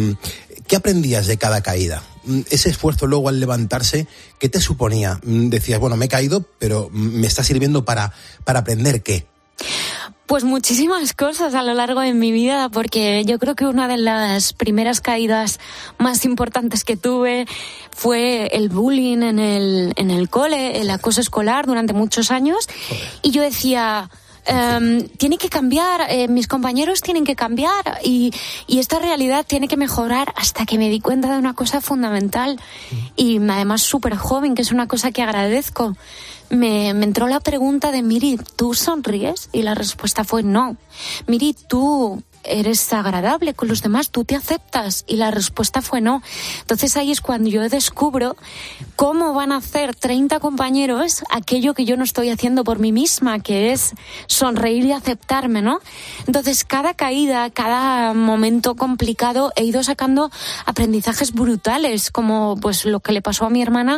¿Qué aprendías de cada caída? Ese esfuerzo luego al levantarse, ¿qué te suponía? Decías, bueno, me he caído, pero me está sirviendo para, para aprender ¿qué? Pues muchísimas cosas a lo largo de mi vida, porque yo creo que una de las primeras caídas más importantes que tuve fue el bullying en el, en el cole, el acoso escolar durante muchos años. Joder. Y yo decía, Um, tiene que cambiar, eh, mis compañeros tienen que cambiar y, y esta realidad tiene que mejorar, hasta que me di cuenta de una cosa fundamental y además súper joven, que es una cosa que agradezco. Me, me entró la pregunta de, Miri, ¿tú sonríes? Y la respuesta fue no. Miri, ¿tú eres agradable con los demás? ¿Tú te aceptas? Y la respuesta fue no. Entonces ahí es cuando yo descubro cómo van a hacer treinta compañeros aquello que yo no estoy haciendo por mí misma, que es sonreír y aceptarme, ¿no? Entonces cada caída, cada momento complicado he ido sacando aprendizajes brutales, como pues lo que le pasó a mi hermana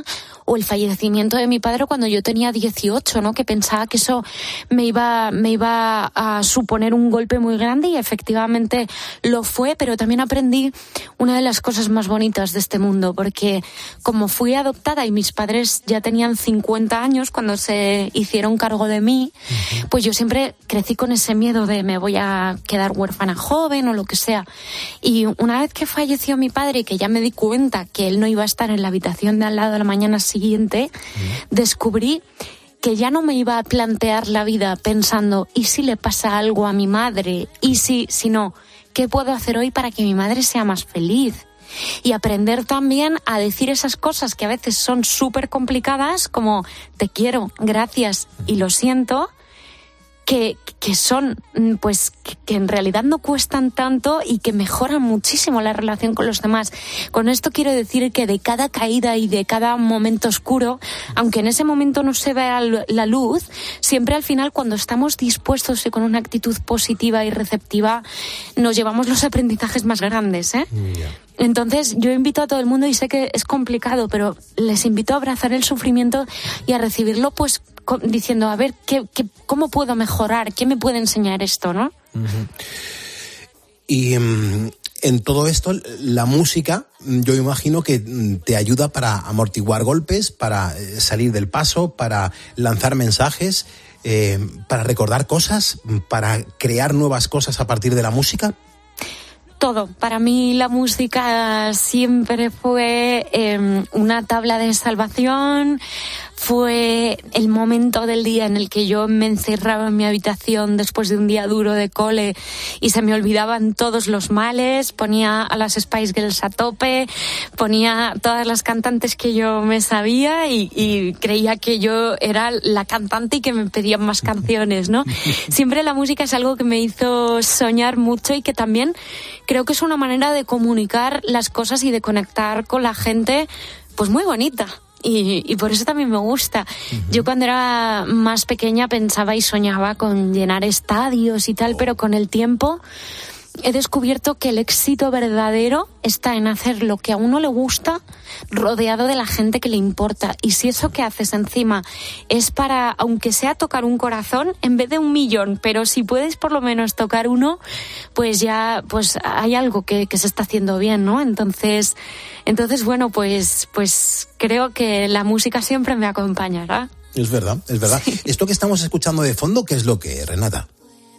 o el fallecimiento de mi padre cuando yo tenía dieciocho, ¿no? Que pensaba que eso me iba, me iba a suponer un golpe muy grande y efectivamente lo fue, pero también aprendí una de las cosas más bonitas de este mundo, porque como fui adoptada y mis padres ya tenían cincuenta años cuando se hicieron cargo de mí, pues yo siempre crecí con ese miedo de me voy a quedar huérfana joven o lo que sea. Y una vez que falleció mi padre y que ya me di cuenta que él no iba a estar en la habitación de al lado a la mañana siguiente, descubrí que ya no me iba a plantear la vida pensando ¿y si le pasa algo a mi madre? ¿Y si, si no? ¿Qué puedo hacer hoy para que mi madre sea más feliz? Y aprender también a decir esas cosas que a veces son súper complicadas, como te quiero, gracias y lo siento, que, que son, pues, que, que en realidad no cuestan tanto y que mejoran muchísimo la relación con los demás. Con esto quiero decir que de cada caída y de cada momento oscuro, aunque en ese momento no se vea la luz, siempre al final cuando estamos dispuestos y con una actitud positiva y receptiva, nos llevamos los aprendizajes más grandes, ¿eh? Yeah. Entonces yo invito a todo el mundo, y sé que es complicado, pero les invito a abrazar el sufrimiento y a recibirlo pues diciendo, a ver, ¿qué, qué, ¿cómo puedo mejorar? ¿Qué me puede enseñar esto, no? Uh-huh. Y um, en todo esto, la música, yo imagino que te ayuda para amortiguar golpes, para salir del paso, para lanzar mensajes, eh, para recordar cosas, para crear nuevas cosas a partir de la música. Todo. Para mí la música siempre fue eh, una tabla de salvación, fue el momento del día en el que yo me encerraba en mi habitación después de un día duro de cole y se me olvidaban todos los males, ponía a las Spice Girls a tope, ponía todas las cantantes que yo me sabía y, y creía que yo era la cantante y que me pedían más canciones, ¿no? Siempre la música es algo que me hizo soñar mucho y que también creo que es una manera de comunicar las cosas y de conectar con la gente, pues muy bonita. Y, y por eso también me gusta. Uh-huh. Yo cuando era más pequeña pensaba y soñaba con llenar estadios y tal, pero con el tiempo he descubierto que el éxito verdadero está en hacer lo que a uno le gusta, rodeado de la gente que le importa. Y si eso que haces encima es para, aunque sea tocar un corazón, en vez de un millón, pero si puedes por lo menos tocar uno, pues ya pues hay algo que, que se está haciendo bien, ¿no? Entonces, entonces bueno, pues, pues creo que la música siempre me acompañará. Es verdad, es verdad. Sí. Esto que estamos escuchando de fondo, ¿qué es lo que, Renata?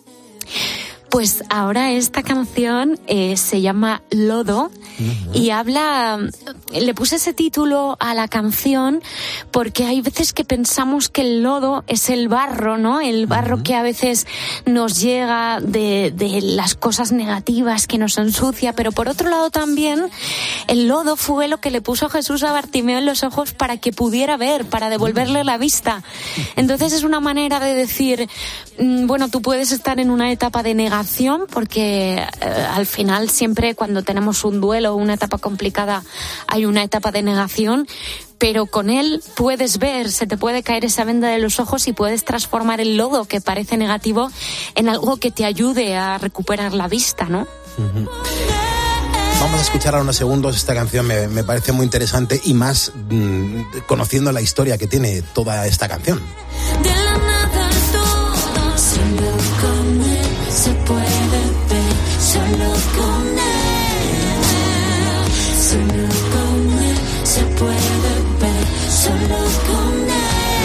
Pues ahora esta canción eh, se llama Lodo. Uh-huh. Y habla, le puse ese título a la canción porque hay veces que pensamos que el lodo es el barro, ¿no? El barro uh-huh. que a veces nos llega de, de las cosas negativas que nos ensucia, pero por otro lado también el lodo fue lo que le puso Jesús a Bartimeo en los ojos para que pudiera ver, para devolverle la vista. Entonces es una manera de decir, bueno, tú puedes estar en una etapa de negación porque eh, al final siempre cuando tenemos un duelo o una etapa complicada hay una etapa de negación, pero con él puedes ver, se te puede caer esa venda de los ojos y puedes transformar el lodo que parece negativo en algo que te ayude a recuperar la vista, ¿no? Uh-huh. Vamos a escuchar ahora unos segundos esta canción, me, me parece muy interesante y más mmm, conociendo la historia que tiene toda esta canción. De la nada todo, solo con él se puede ver, solo con él, solo con él se puede ver, solo con él.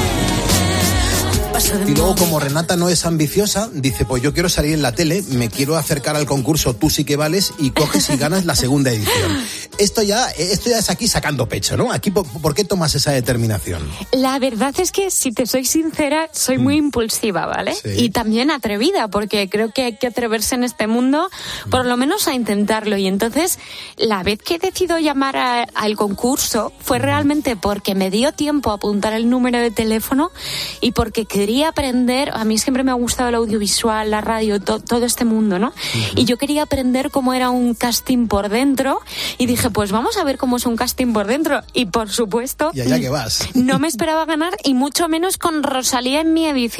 Y luego, como Renata no es ambiciosa, dice, pues yo quiero salir en la tele, me quiero acercar al concurso Tú sí que vales y coges y ganas la segunda edición. Esto ya, esto ya es aquí sacando pecho, ¿no? Aquí, ¿por, ¿por qué tomas esa determinación? La verdad es que, si te soy sincera, soy muy mm. impulsiva, ¿vale? Sí. Y también atrevida, porque creo que hay que atreverse en este mundo, por lo menos a intentarlo. Y entonces, la vez que decido llamar a, al concurso, fue realmente porque me dio tiempo a apuntar el número de teléfono y porque quería aprender, a mí siempre me ha gustado el audiovisual, la radio, to, todo este mundo, ¿no? Uh-huh. Y yo quería aprender cómo era un casting por dentro y dije, pues vamos a ver cómo es un casting por dentro. Y por supuesto, y allá que vas. No me esperaba ganar y mucho menos con Rosalía en mi edición.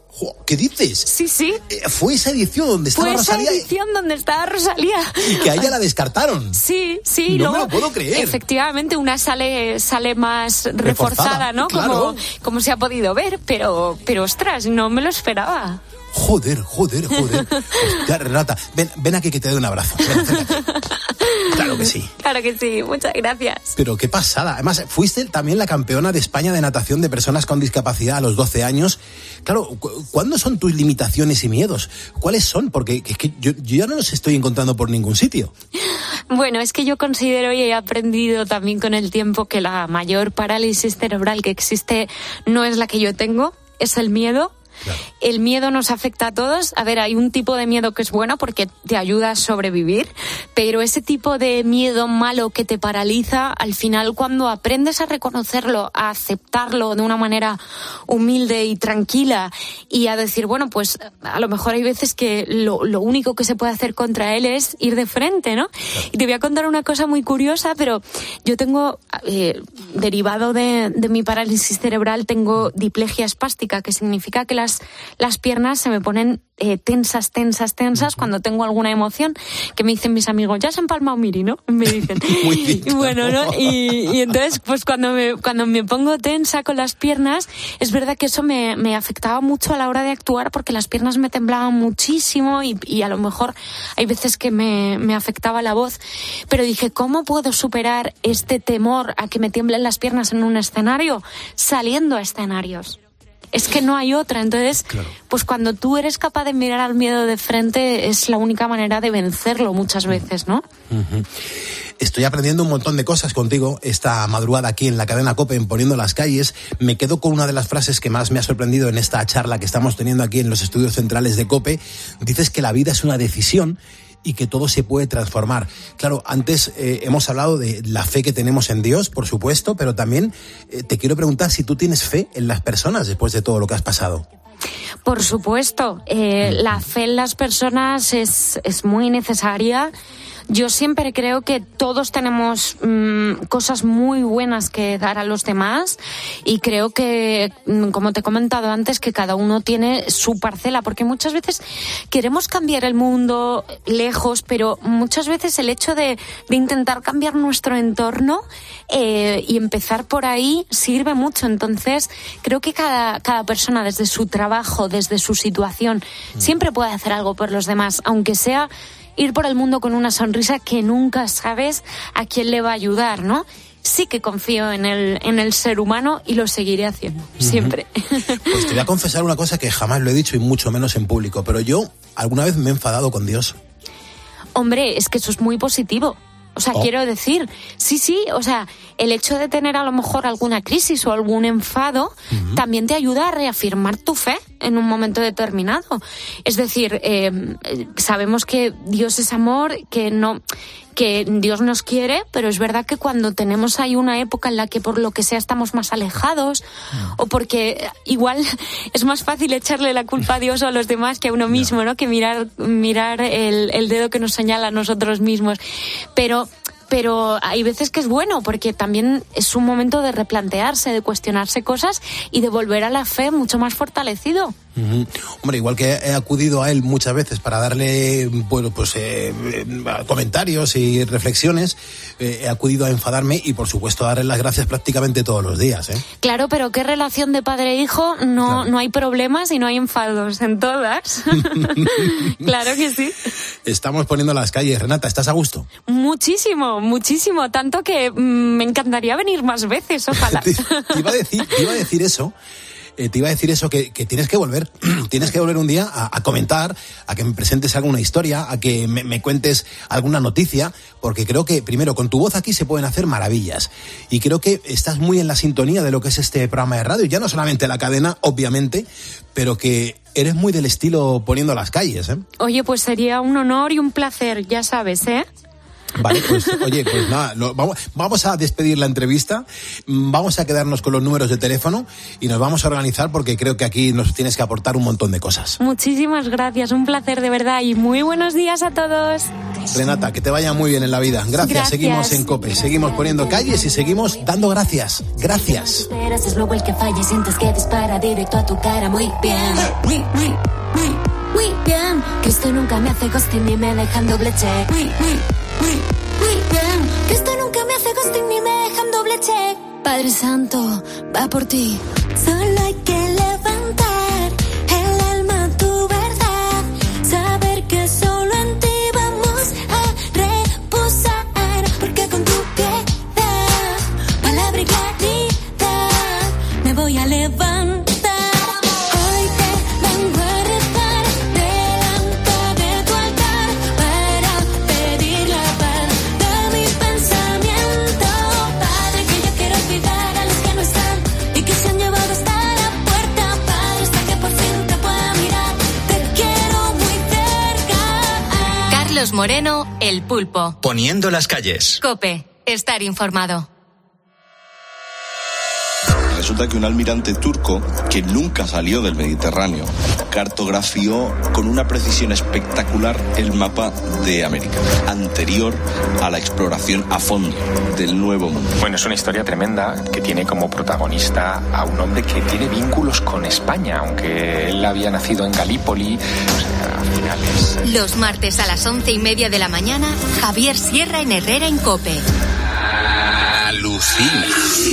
¿Qué dices? Sí, sí. Eh, ¿Fue esa edición donde estaba Fue Rosalía? esa edición donde estaba Rosalía. Y que a ella la descartaron. Sí, sí. No luego, me lo puedo creer. Efectivamente, una sale sale más reforzada, reforzada ¿no? Claro. Como, como se ha podido ver, pero, pero ostras, no me lo esperaba. Joder, joder, joder. Hostia, Renata, ven, ven aquí que te doy un abrazo. Ven, acércate. Claro que sí. Claro que sí, muchas gracias. Pero qué pasada. Además, fuiste también la campeona de España de natación de personas con discapacidad a los doce años. Claro, cu- ¿cuándo son tus limitaciones y miedos? ¿Cuáles son? Porque es que yo, yo ya no los estoy encontrando por ningún sitio. Bueno, es que yo considero y he aprendido también con el tiempo que la mayor parálisis cerebral que existe no es la que yo tengo, es el miedo. Claro. El miedo nos afecta a todos. A ver, hay un tipo de miedo que es bueno porque te ayuda a sobrevivir, pero ese tipo de miedo malo que te paraliza, al final cuando aprendes a reconocerlo, a aceptarlo de una manera humilde y tranquila y a decir, bueno, pues a lo mejor hay veces que lo, lo único que se puede hacer contra él es ir de frente, ¿no? Claro. Y te voy a contar una cosa muy curiosa, pero yo tengo, eh, derivado de, de mi parálisis cerebral, tengo diplegia espástica, que significa que las las piernas se me ponen eh, tensas, tensas, tensas cuando tengo alguna emoción, que me dicen mis amigos, ya se ha empalmado Miri, ¿no? Me dicen. Muy bien, y bueno, ¿no? Y, y entonces, pues cuando me, cuando me pongo tensa con las piernas, es verdad que eso me, me afectaba mucho a la hora de actuar porque las piernas me temblaban muchísimo y, y a lo mejor hay veces que me, me afectaba la voz. Pero dije, ¿cómo puedo superar este temor a que me tiemblen las piernas en un escenario? Saliendo a escenarios. Es que no hay otra. Entonces, claro. Pues cuando tú eres capaz de mirar al miedo de frente, es la única manera de vencerlo muchas veces, ¿no? Uh-huh. Estoy aprendiendo un montón de cosas contigo esta madrugada aquí en la cadena COPE, en Poniendo las Calles. Me quedo con una de las frases que más me ha sorprendido en esta charla que estamos teniendo aquí en los estudios centrales de COPE. Dices que la vida es una decisión y que todo se puede transformar. Claro, antes eh, hemos hablado de la fe que tenemos en Dios, por supuesto, pero también eh, te quiero preguntar si tú tienes fe en las personas después de todo lo que has pasado. Por supuesto, eh, la fe en las personas es, es muy necesaria. Yo siempre creo que todos tenemos mmm, cosas muy buenas que dar a los demás y creo que, como te he comentado antes, que cada uno tiene su parcela, porque muchas veces queremos cambiar el mundo lejos, pero muchas veces el hecho de, de intentar cambiar nuestro entorno eh, y empezar por ahí sirve mucho. Entonces, creo que cada, cada persona desde su trabajo, desde su situación, siempre puede hacer algo por los demás, aunque sea ir por el mundo con una sonrisa que nunca sabes a quién le va a ayudar, ¿no? Sí que confío en el, en el ser humano y lo seguiré haciendo, siempre. Uh-huh. Pues te voy a confesar una cosa que jamás lo he dicho y mucho menos en público, pero yo alguna vez me he enfadado con Dios. Hombre, es que eso es muy positivo. O sea, oh. quiero decir, sí, sí, o sea, el hecho de tener a lo mejor alguna crisis o algún enfado uh-huh. también te ayuda a reafirmar tu fe en un momento determinado. Es decir, eh, sabemos que Dios es amor, que no, que Dios nos quiere, pero es verdad que cuando tenemos ahí una época en la que por lo que sea estamos más alejados uh-huh. o porque igual es más fácil echarle la culpa a Dios o a los demás que a uno mismo, ¿no? ¿no? Que mirar, mirar el, el dedo que nos señala a nosotros mismos. Pero pero hay veces que es bueno porque también es un momento de replantearse, de cuestionarse cosas y de volver a la fe mucho más fortalecido. Uh-huh. Hombre, igual que he acudido a él muchas veces para darle bueno, pues eh, comentarios y reflexiones, eh, he acudido a enfadarme y por supuesto a darle las gracias prácticamente todos los días, ¿eh? Claro, pero ¿qué relación de padre e hijo? No, claro. no hay problemas y no hay enfados en todas. Claro que sí. Estamos poniendo las calles. Renata, ¿estás a gusto? Muchísimo, muchísimo, tanto que mmm, me encantaría venir más veces, ojalá. te, te iba a decir, te iba a decir eso. Eh, te iba a decir eso, que, que tienes que volver, tienes que volver un día a, a comentar, a que me presentes alguna historia, a que me, me cuentes alguna noticia, porque creo que, primero, con tu voz aquí se pueden hacer maravillas. Y creo que estás muy en la sintonía de lo que es este programa de radio, ya no solamente la cadena, obviamente, pero que eres muy del estilo Poniendo las Calles, ¿eh? Oye, pues sería un honor y un placer, ya sabes, ¿eh? Vale, pues oye, pues nada, lo, vamos, vamos a despedir la entrevista, vamos a quedarnos con los números de teléfono y nos vamos a organizar porque creo que aquí nos tienes que aportar un montón de cosas. Muchísimas gracias, un placer de verdad y muy buenos días a todos. Renata, que te vaya muy bien en la vida. Gracias, gracias. Seguimos en COPE, seguimos poniendo calles y seguimos dando gracias. Gracias. Es luego el que falla y sientes que dispara directo a tu cara. Muy bien, muy, muy, muy, muy bien. Que esto nunca me hace ghosting ni me dejan doble check. Muy, muy, muy, muy bien. Que esto nunca me hace ghosting ni me dejan doble check. Padre Santo, va por ti. Solo hay que levantar el alma a tu verdad. Saber que solo en ti vamos a reposar. Porque con tu piedad, palabra y claridad, me voy a levantar. Hoy te vengo a rezar delante de tu altar para pedir la paz de mi pensamiento. Padre, que yo quiero olvidar a los que no están y que se han llevado hasta la puerta. Padre, hasta que por fin te pueda mirar, te quiero muy cerca. Carlos Moreno, El Pulpo. Poniendo las calles. COPE, estar informado. Resulta que un almirante turco que nunca salió del Mediterráneo cartografió con una precisión espectacular el mapa de América, anterior a la exploración a fondo del Nuevo Mundo. Bueno, es una historia tremenda que tiene como protagonista a un hombre que tiene vínculos con España, aunque él había nacido en Galípoli. O sea, al final es... Los martes a las once y media de la mañana, Javier Sierra en Herrera en COPE. Alucina.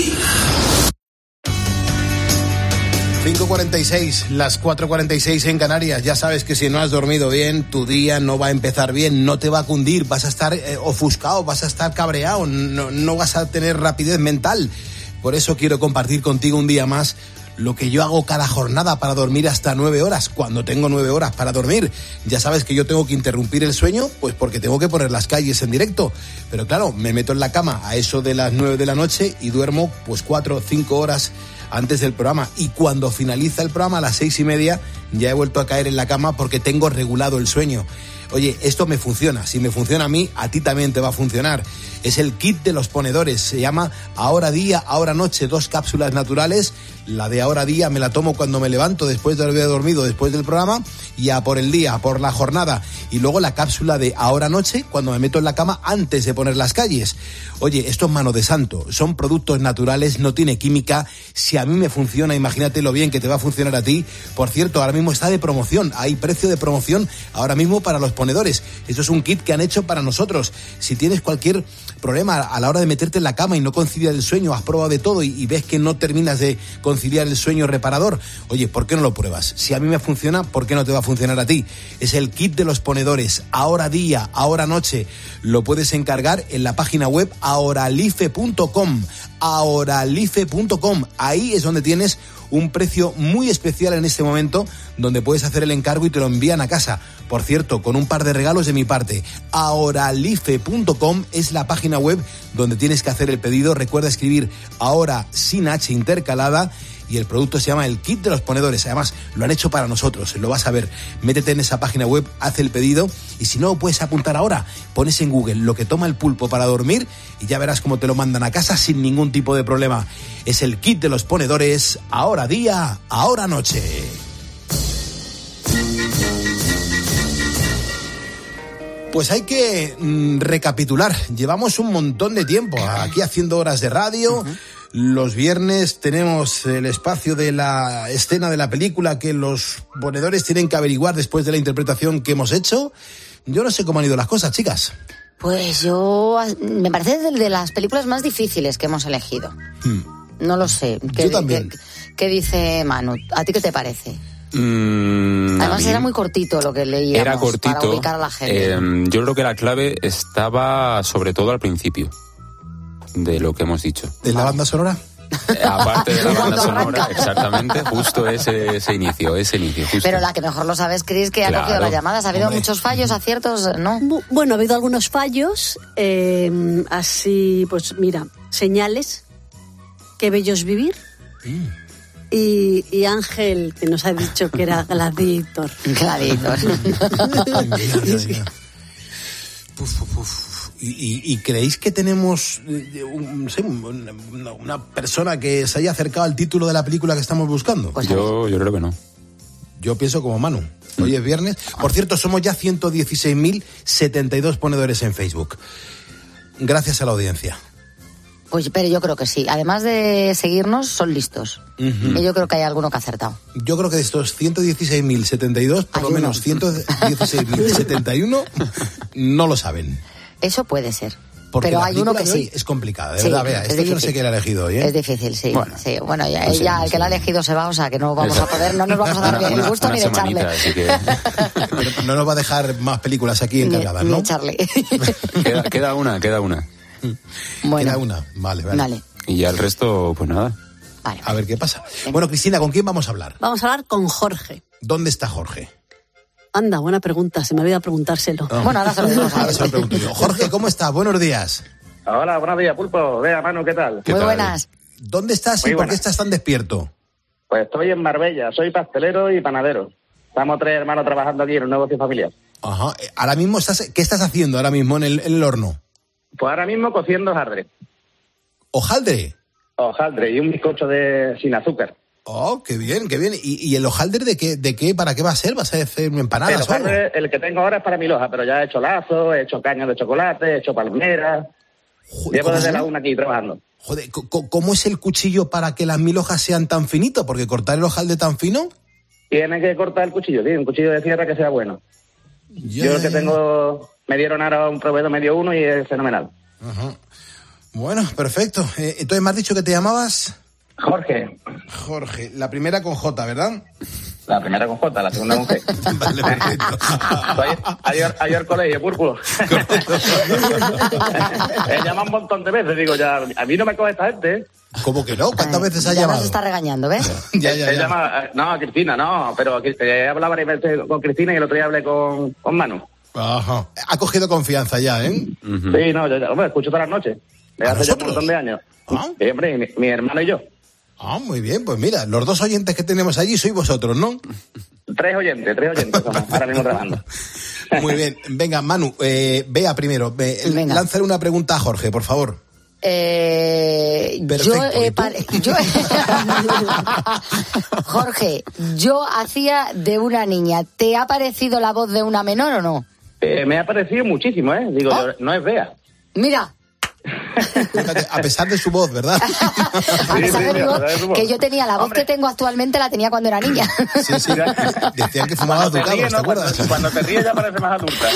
cinco cuarenta y seis, las cuatro cuarenta y seis en Canarias. Ya sabes que si no has dormido bien, tu día no va a empezar bien, no te va a cundir, vas a estar eh, ofuscado, vas a estar cabreado, no, no vas a tener rapidez mental. Por eso quiero compartir contigo un día más lo que yo hago cada jornada para dormir hasta nueve horas, cuando tengo nueve horas para dormir. Ya sabes que yo tengo que interrumpir el sueño, pues porque tengo que poner las calles en directo. Pero claro, me meto en la cama a eso de las nueve de la noche y duermo pues cuatro o cinco horas antes del programa, y cuando finaliza el programa a las seis y media ya he vuelto a caer en la cama porque tengo regulado el sueño. Oye, esto me funciona, si me funciona a mí, a ti también te va a funcionar. Es el kit de los ponedores, se llama Ahora Día, Ahora Noche, dos cápsulas naturales. La de Ahora Día me la tomo cuando me levanto después de haber dormido, después del programa, y a por el día, a por la jornada. Y luego la cápsula de Ahora Noche cuando me meto en la cama antes de poner las calles. Oye, esto es mano de santo, son productos naturales, no tiene química. Si a mí me funciona, imagínate lo bien que te va a funcionar a ti. Por cierto, ahora mismo está de promoción, hay precio de promoción ahora mismo para los ponedores. Esto es un kit que han hecho para nosotros. Si tienes cualquier problema a la hora de meterte en la cama y no conciliar el sueño, has probado de todo y, y ves que no terminas de conciliar el sueño reparador, oye, ¿por qué no lo pruebas? Si a mí me funciona, ¿por qué no te va a funcionar a ti? Es el kit de los ponedores, Ahora Día, Ahora Noche. Lo puedes encargar en la página web ahoralife punto com, ahoralife punto com. Ahí es donde tienes un precio muy especial en este momento, donde puedes hacer el encargo y te lo envían a casa. Por cierto, con un par de regalos de mi parte. ahoralife punto com es la página web donde tienes que hacer el pedido. Recuerda escribir ahora sin H intercalada, y el producto se llama el kit de los ponedores. Además, lo han hecho para nosotros, lo vas a ver. Métete en esa página web, haz el pedido, y si no, puedes apuntar ahora. Pones en Google lo que toma el pulpo para dormir y ya verás cómo te lo mandan a casa sin ningún tipo de problema. Es el kit de los ponedores, Ahora Día, Ahora Noche. Pues hay que mm, recapitular. Llevamos un montón de tiempo aquí haciendo horas de radio. Uh-huh. Los viernes tenemos el espacio de la escena de la película que los ponedores tienen que averiguar después de la interpretación que hemos hecho. Yo no sé cómo han ido las cosas, chicas. Pues yo... me parece de, de las películas más difíciles que hemos elegido. Hmm. No lo sé. ¿Qué, yo también. ¿qué, qué dice Manu? ¿A ti qué te parece? Mm, Además era muy cortito lo que leíamos. Era cortito. Para ubicar a la gente. Eh, yo creo que la clave estaba sobre todo al principio de lo que hemos dicho. ¿De la banda sonora? Eh, aparte de la banda sonora, exactamente, justo ese, ese inicio, ese inicio. Justo. Pero la que mejor lo sabes, Cris, que claro. ha cogido las llamadas. ¿Ha habido Hombre. muchos fallos, aciertos? ¿No? Bueno, ha habido algunos fallos. Eh, así, pues mira, señales. Qué bello es vivir. Mm. Y, y Ángel, que nos ha dicho que era Gladiator. Gladiator. Ay, mira, mira, mira. Uf, uf, uf. ¿Y, y, y creéis que tenemos eh, un, no sé, una, una persona que se haya acercado al título de la película que estamos buscando? Pues yo, yo creo que no. Yo pienso como Manu. Hoy es viernes. Por cierto, somos ya ciento dieciséis mil setenta y dos ponedores en Facebook. Gracias a la audiencia. Pues, pero yo creo que sí. Además de seguirnos, son listos. Uh-huh. Y yo creo que hay alguno que ha acertado. Yo creo que de estos ciento dieciséis mil setenta y dos, por hay lo menos ciento dieciséis mil setenta y uno no lo saben. Eso puede ser. Porque pero la hay uno que de sí. hoy es complicada, de sí, verdad, vea. Esto yo no sé quién ha elegido hoy, ¿eh? Es difícil, sí. Bueno, sí. bueno ya, pues ya sí, el que sí. la ha elegido se va, o sea que no vamos Exacto. a poder, no nos vamos a dar bien el gusto una, ni de echarle. Que... Pero no nos va a dejar más películas aquí encargadas, ni, ¿no? Ni echarle. queda, queda una, queda una. Bueno. Queda una, vale, vale. Vale. Y ya el resto, pues nada. Vale. A ver qué pasa. Bueno, Cristina, ¿con quién vamos a hablar? Vamos a hablar con Jorge. ¿Dónde está Jorge? Anda, buena pregunta, se me olvidó preguntárselo. No. Bueno, ahora se lo digo. Ahora se lo pregunto yo. Jorge, ¿cómo estás? Buenos días. Hola, buenos días, Pulpo. Vea, Manu, ¿qué tal? ¿Qué Muy tal? buenas. ¿Dónde estás Muy y buenas. por qué estás tan despierto? Pues estoy en Marbella, soy pastelero y panadero. Estamos tres hermanos trabajando aquí en un negocio familiar. Ajá. Ahora mismo estás, ¿qué estás haciendo ahora mismo en el, en el horno? Pues ahora mismo cociendo hojaldre. ¿Hojaldre? Hojaldre y un bizcocho de sin azúcar. Oh, qué bien, qué bien. ¿Y, y el hojaldre de qué, de qué, para qué va a ser? ¿Vas a hacer empanadas El o algo? hojaldre, el que tengo ahora es para mi loja, pero ya he hecho lazo, he hecho cañas de chocolate, he hecho palmeras. Joder, Llevo desde ¿cómo? la una aquí trabajando. Joder, ¿cómo es el cuchillo para que las mil hojas sean tan finitos? Porque cortar el hojaldre tan fino... Tiene que cortar el cuchillo, sí, un cuchillo de sierra que sea bueno. Yeah. Yo el que tengo, me dieron ahora un proveedor medio uno y es fenomenal. Ajá. Bueno, perfecto. Eh, entonces me has dicho que te llamabas... Jorge. Jorge, la primera con J, ¿verdad? La primera con J, la segunda con G. Vale, perfecto. ayer, ayer, ayer colegio, Púrpulo. He llamado un montón de veces, digo, ya, a mí no me coge esta gente, ¿eh? ¿Cómo que no? ¿Cuántas veces ha ya llamado? nos está regañando, ¿ves? ya, ya, He ya. llamado, no, a Cristina, no, pero he hablado varias veces con Cristina y el otro día hablé con, con Manu. Ajá. Ha cogido confianza ya, ¿eh? Uh-huh. Sí, no, yo, yo hombre, escucho todas las noches. Desde hace ya un montón de años. ¿Ah? Sí, hombre, mi, mi hermano y yo. Ah, muy bien, pues mira, los dos oyentes que tenemos allí sois vosotros, ¿no? Tres oyentes, tres oyentes somos ahora mismo trabajando. Muy bien, venga, Manu, eh, vea primero, eh, lánzale una pregunta a Jorge, por favor. Eh, yo, eh, pa- yo Jorge, yo hacía de una niña. ¿Te ha parecido la voz de una menor o no? Eh, me ha parecido muchísimo, ¿eh? Digo, ¿Oh? yo, no es Bea. Mira. Fíjate, a pesar de su voz, ¿verdad? A pesar de mi voz, que yo tenía la voz Hombre. que tengo actualmente, la tenía cuando era niña. Sí, sí. Decían que fumaba Cuando te ducados, ríes, ¿te no, acuerdas? Cuando, cuando te ríes ya parece más adulta.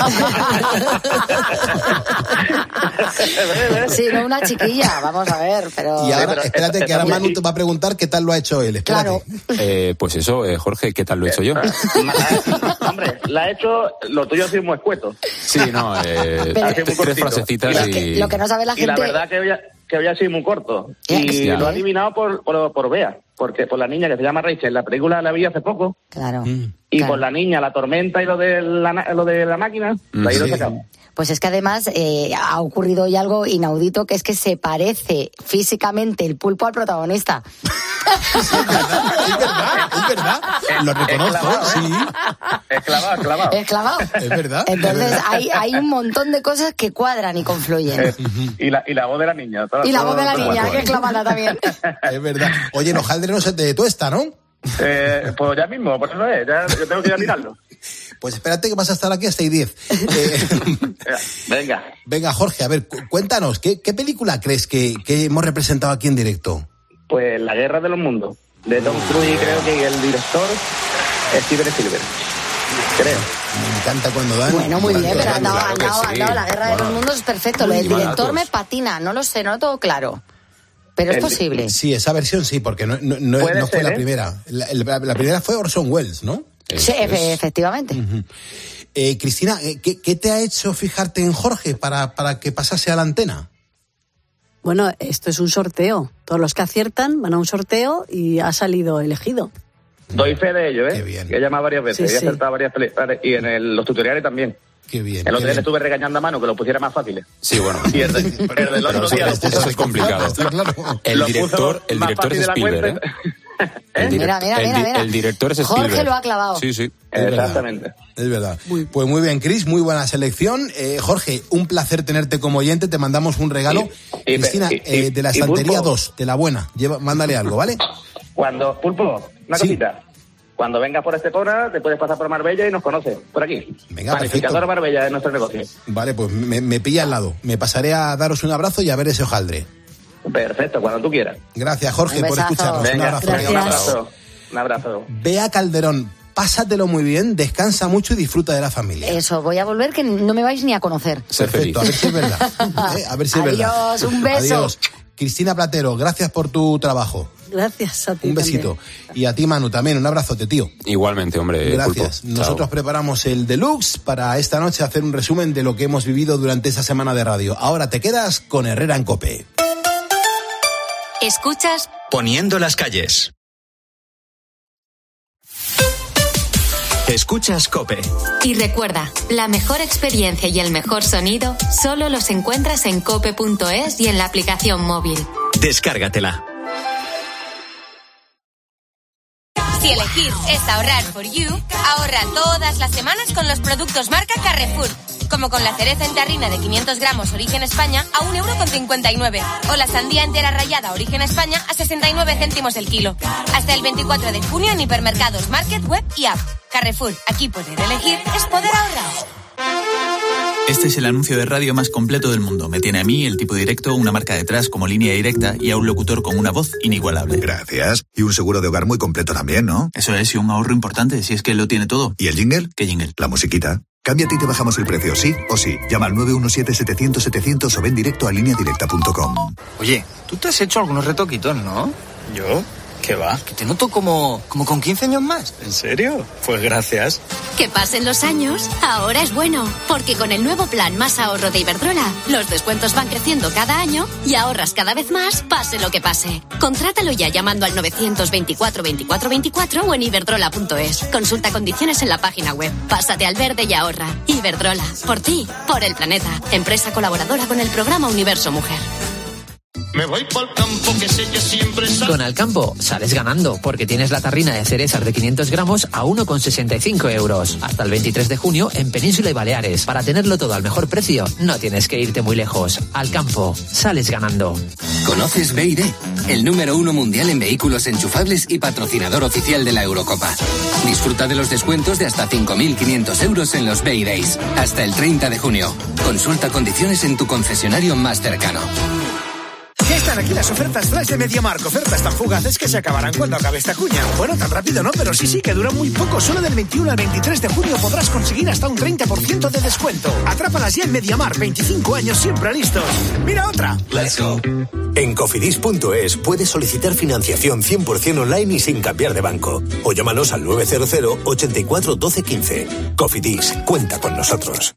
Sí, no una chiquilla, vamos a ver, pero... Y ahora, pero espérate, está- que ahora está Manu muy- te va a preguntar qué tal lo ha hecho él. Espérate. Claro. Eh, pues eso, eh, Jorge, ¿qué tal lo he hecho yo? Hombre, la he hecho, lo tuyo ha sido muy escueto. Sí, no, eh, Pero- tres frasecitas Lo y... que, lo que no sabe la Y la gente... verdad que hoy ha, que hoy ha sido muy corto. Y Ya. lo ha adivinado por, por, por Bea, porque por la niña que se llama Rachel. La película la vi hace poco. Claro. Y Claro. por la niña, la tormenta y lo de la, na- lo de la máquina, de ahí lo Sí. sacamos. Pues es que además eh, ha ocurrido hoy algo inaudito, que es que se parece físicamente el pulpo al protagonista. Es verdad, es verdad, es verdad. Lo reconozco, clavado, ¿eh? sí. Es clavado, es clavado. Es clavado. Es verdad. es Entonces verdad. hay, hay un montón de cosas que cuadran y confluyen. Eh, y, la, y la voz de la niña. todo- Y la todo- voz de la todo niña, igual. que es clavada también. Es verdad. Oye, en hojaldre no se te tuesta, ¿no? Eh, pues ya mismo, por eso es, ya, yo tengo que ir a mirarlo. Pues espérate que vas a estar aquí hasta y diez. Eh, Venga. venga, Jorge, a ver, cu- cuéntanos, ¿qué, qué película crees que, que hemos representado aquí en directo? Pues La Guerra de los Mundos, de Tom Cruise, creo que el director es Steven Spielberg. Creo. Me encanta cuando dan... Bueno, muy bien, pero Claro ha andado, claro ha que andado, ha sí. andado. La Guerra de Bueno. los Mundos es perfecto. Lo Muy del director baratos. me patina, no lo sé, no lo tengo claro. Pero es El- posible. Sí, esa versión sí, porque no, no, no, Puede no fue ser, la ¿eh? primera. La, la- la primera fue Orson Welles, ¿no? Sí, Eso es. efe- efectivamente. Eh, Cristina, eh, ¿qué, ¿qué te ha hecho fijarte en Jorge para, para que pasase a la antena? Bueno, esto es un sorteo. Todos los que aciertan van a un sorteo y ha salido elegido. Doy fe de ello, ¿eh? Qué bien. Que he llamado varias veces Sí, y he sí. acertado varias peli- y en el- los tutoriales también. Qué bien. El otro qué día le bien. estuve regañando a mano que lo pusiera más fáciles. Sí, bueno. Y el, de- el del Pero otro eso, día lo eso puso, es complicado. Está claro. El lo director, puso el más director fácil es de la Spielberg, cuenta. ¿eh? El, ¿Eh? Mira, mira, el, mira, mira. el director es Jorge Spielberg. lo ha clavado. Sí, sí. Es Exactamente. Verdad, es verdad. Pues muy bien, Cris, muy buena selección. Eh, Jorge, un placer tenerte como oyente. Te mandamos un regalo. Y- y- Cristina, y- y- eh, de la y estantería Pulpo. dos, de la buena. Lleva, mándale algo, ¿vale? Cuando, Pulpo, una Sí. cosita. Cuando vengas por Estepona, te puedes pasar por Marbella y nos conoces, por aquí. Venga, Panificador perfecto. Marbella es nuestro negocio. Vale, pues me, me pilla al lado. Me pasaré a daros un abrazo y a ver ese hojaldre. Perfecto, cuando tú quieras. Gracias, Jorge, Un por besazo. escucharnos. Venga, un abrazo. venga, un abrazo. Un abrazo. Bea Calderón, pásatelo muy bien, descansa mucho y disfruta de la familia. Eso, voy a volver que no me vais ni a conocer. Perfecto, a ver si es verdad. Eh, A ver si es verdad. Adiós, un beso. Adiós. Cristina Platero, gracias por tu trabajo. Gracias a ti. Un besito. Y a ti, Manu, también un abrazote, tío. Igualmente, hombre. Gracias. Pulpo. Nosotros Chao. preparamos el Deluxe para esta noche hacer un resumen de lo que hemos vivido durante esa semana de radio. Ahora te quedas con Herrera en COPE. Escuchas Poniendo las calles. Escuchas COPE. y recuerda, la mejor experiencia y el mejor sonido solo los encuentras en cope punto es y en la aplicación móvil. Descárgatela. Si elegir es ahorrar for you, ahorra todas las semanas con los productos marca Carrefour. Como con la cereza en terrina de quinientos gramos origen España a un euro con cincuenta y nueve. O la sandía entera rallada origen España a sesenta y nueve céntimos el kilo. Hasta el veinticuatro de junio en hipermercados, market, web y app. Carrefour, aquí poder elegir es poder ahorrar. Este es el anuncio de radio más completo del mundo. Me tiene a mí, el tipo directo, una marca detrás como línea directa y a un locutor con una voz inigualable. Gracias. Y un seguro de hogar muy completo también, ¿no? Eso es, y un ahorro importante, si es que lo tiene todo. ¿Y el jingle? ¿Qué jingle? La musiquita. Cámbiate y te bajamos el precio, sí o sí. Llama al nueve uno siete setecientos setecientos o ven directo a línea directa punto com. Oye, tú te has hecho algunos retoquitos, ¿no? ¿Yo? ¿Qué va? Que te noto como, como con quince años más. ¿En serio? Pues gracias. Que pasen los años, ahora es bueno, porque con el nuevo plan Más Ahorro de Iberdrola, los descuentos van creciendo cada año y ahorras cada vez más, pase lo que pase. Contrátalo ya llamando al novecientos veinticuatro veinticuatro veinticuatro o en iberdrola punto es. Consulta condiciones en la página web. Pásate al verde y ahorra. Iberdrola, por ti, por el planeta. Empresa colaboradora con el programa Universo Mujer. Me voy pa'l campo, que sé que siempre sale. Con Alcampo sales ganando porque tienes la tarrina de cerezas de quinientos gramos a uno con sesenta y cinco euros. Hasta el veintitrés de junio en Península y Baleares. Para tenerlo todo al mejor precio, no tienes que irte muy lejos. Alcampo, sales ganando. ¿Conoces B Y D? El número uno mundial en vehículos enchufables y patrocinador oficial de la Eurocopa. Disfruta de los descuentos de hasta cinco mil quinientos euros en los B Y Days. Hasta el treinta de junio. Consulta condiciones en tu concesionario más cercano. Ya están aquí las ofertas flash de MediaMarkt, ofertas tan fugaces que se acabarán cuando acabe esta cuña. Bueno, tan rápido no, pero sí, sí, que duran muy poco. Solo del veintiuno al veintitrés de junio podrás conseguir hasta un treinta por ciento de descuento. Atrápalas ya en MediaMarkt, veinticinco años siempre listos. ¡Mira otra! Let's go. En cofidis punto es puedes solicitar financiación cien por ciento online y sin cambiar de banco. O llámanos al nueve cero cero ochenta y cuatro doce quince. Cofidis, cuenta con nosotros.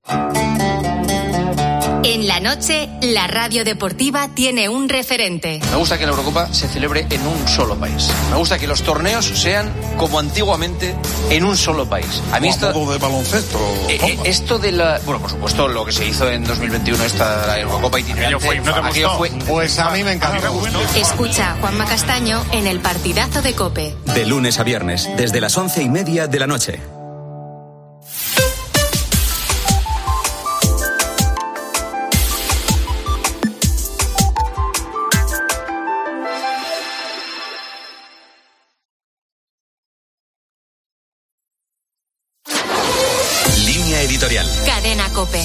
En la noche, la radio deportiva tiene un referente. Me gusta que la Eurocopa se celebre en un solo país. Me gusta que los torneos sean como antiguamente en un solo país. A mí esto, modo de baloncesto. eh, eh, esto de la, bueno, por supuesto, lo que se hizo en dos mil veintiuno esta la Eurocopa itinerante. Aquello fue, ¿no te aquello gustó? fue, Pues a mí me encantó. Escucha a Juanma Castaño en el partidazo de COPE. De lunes a viernes, desde las once y media de la noche. Línea editorial. Cadena COPE.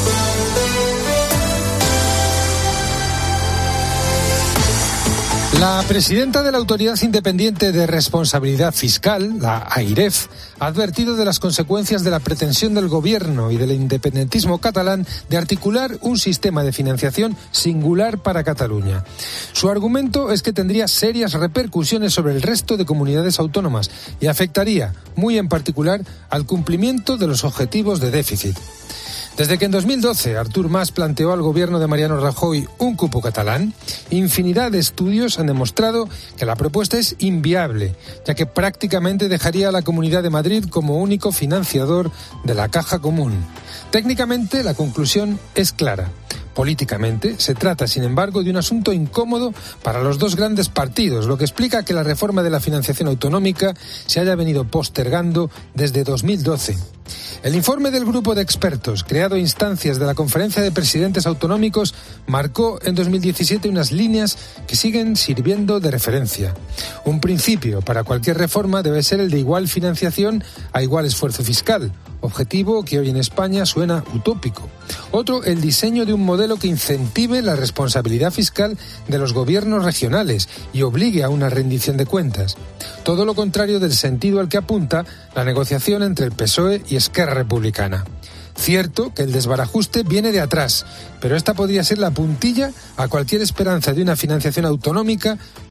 La presidenta de la Autoridad Independiente de Responsabilidad Fiscal, la AIREF, ha advertido de las consecuencias de la pretensión del gobierno y del independentismo catalán de articular un sistema de financiación singular para Cataluña. Su argumento es que tendría serias repercusiones sobre el resto de comunidades autónomas y afectaría, muy en particular, al cumplimiento de los objetivos de déficit. Desde que en dos mil doce Artur Mas planteó al gobierno de Mariano Rajoy un cupo catalán, infinidad de estudios han demostrado que la propuesta es inviable, ya que prácticamente dejaría a la Comunidad de Madrid como único financiador de la caja común. Técnicamente, la conclusión es clara. Políticamente, se trata, sin embargo, de un asunto incómodo para los dos grandes partidos, lo que explica que la reforma de la financiación autonómica se haya venido postergando desde dos mil doce. El informe del grupo de expertos, creado a instancias de la Conferencia de Presidentes Autonómicos, marcó en dos mil diecisiete unas líneas que siguen sirviendo de referencia. Un principio para cualquier reforma debe ser el de igual financiación a igual esfuerzo fiscal, objetivo que hoy en España suena utópico. Otro, el diseño de un modelo que incentive la responsabilidad fiscal de los gobiernos regionales y obligue a una rendición de cuentas. Todo lo contrario del sentido al que apunta la negociación entre el P S O E y Esquerra Republicana. Cierto que el desbarajuste viene de atrás, pero esta podría ser la puntilla a cualquier esperanza de una financiación autonómica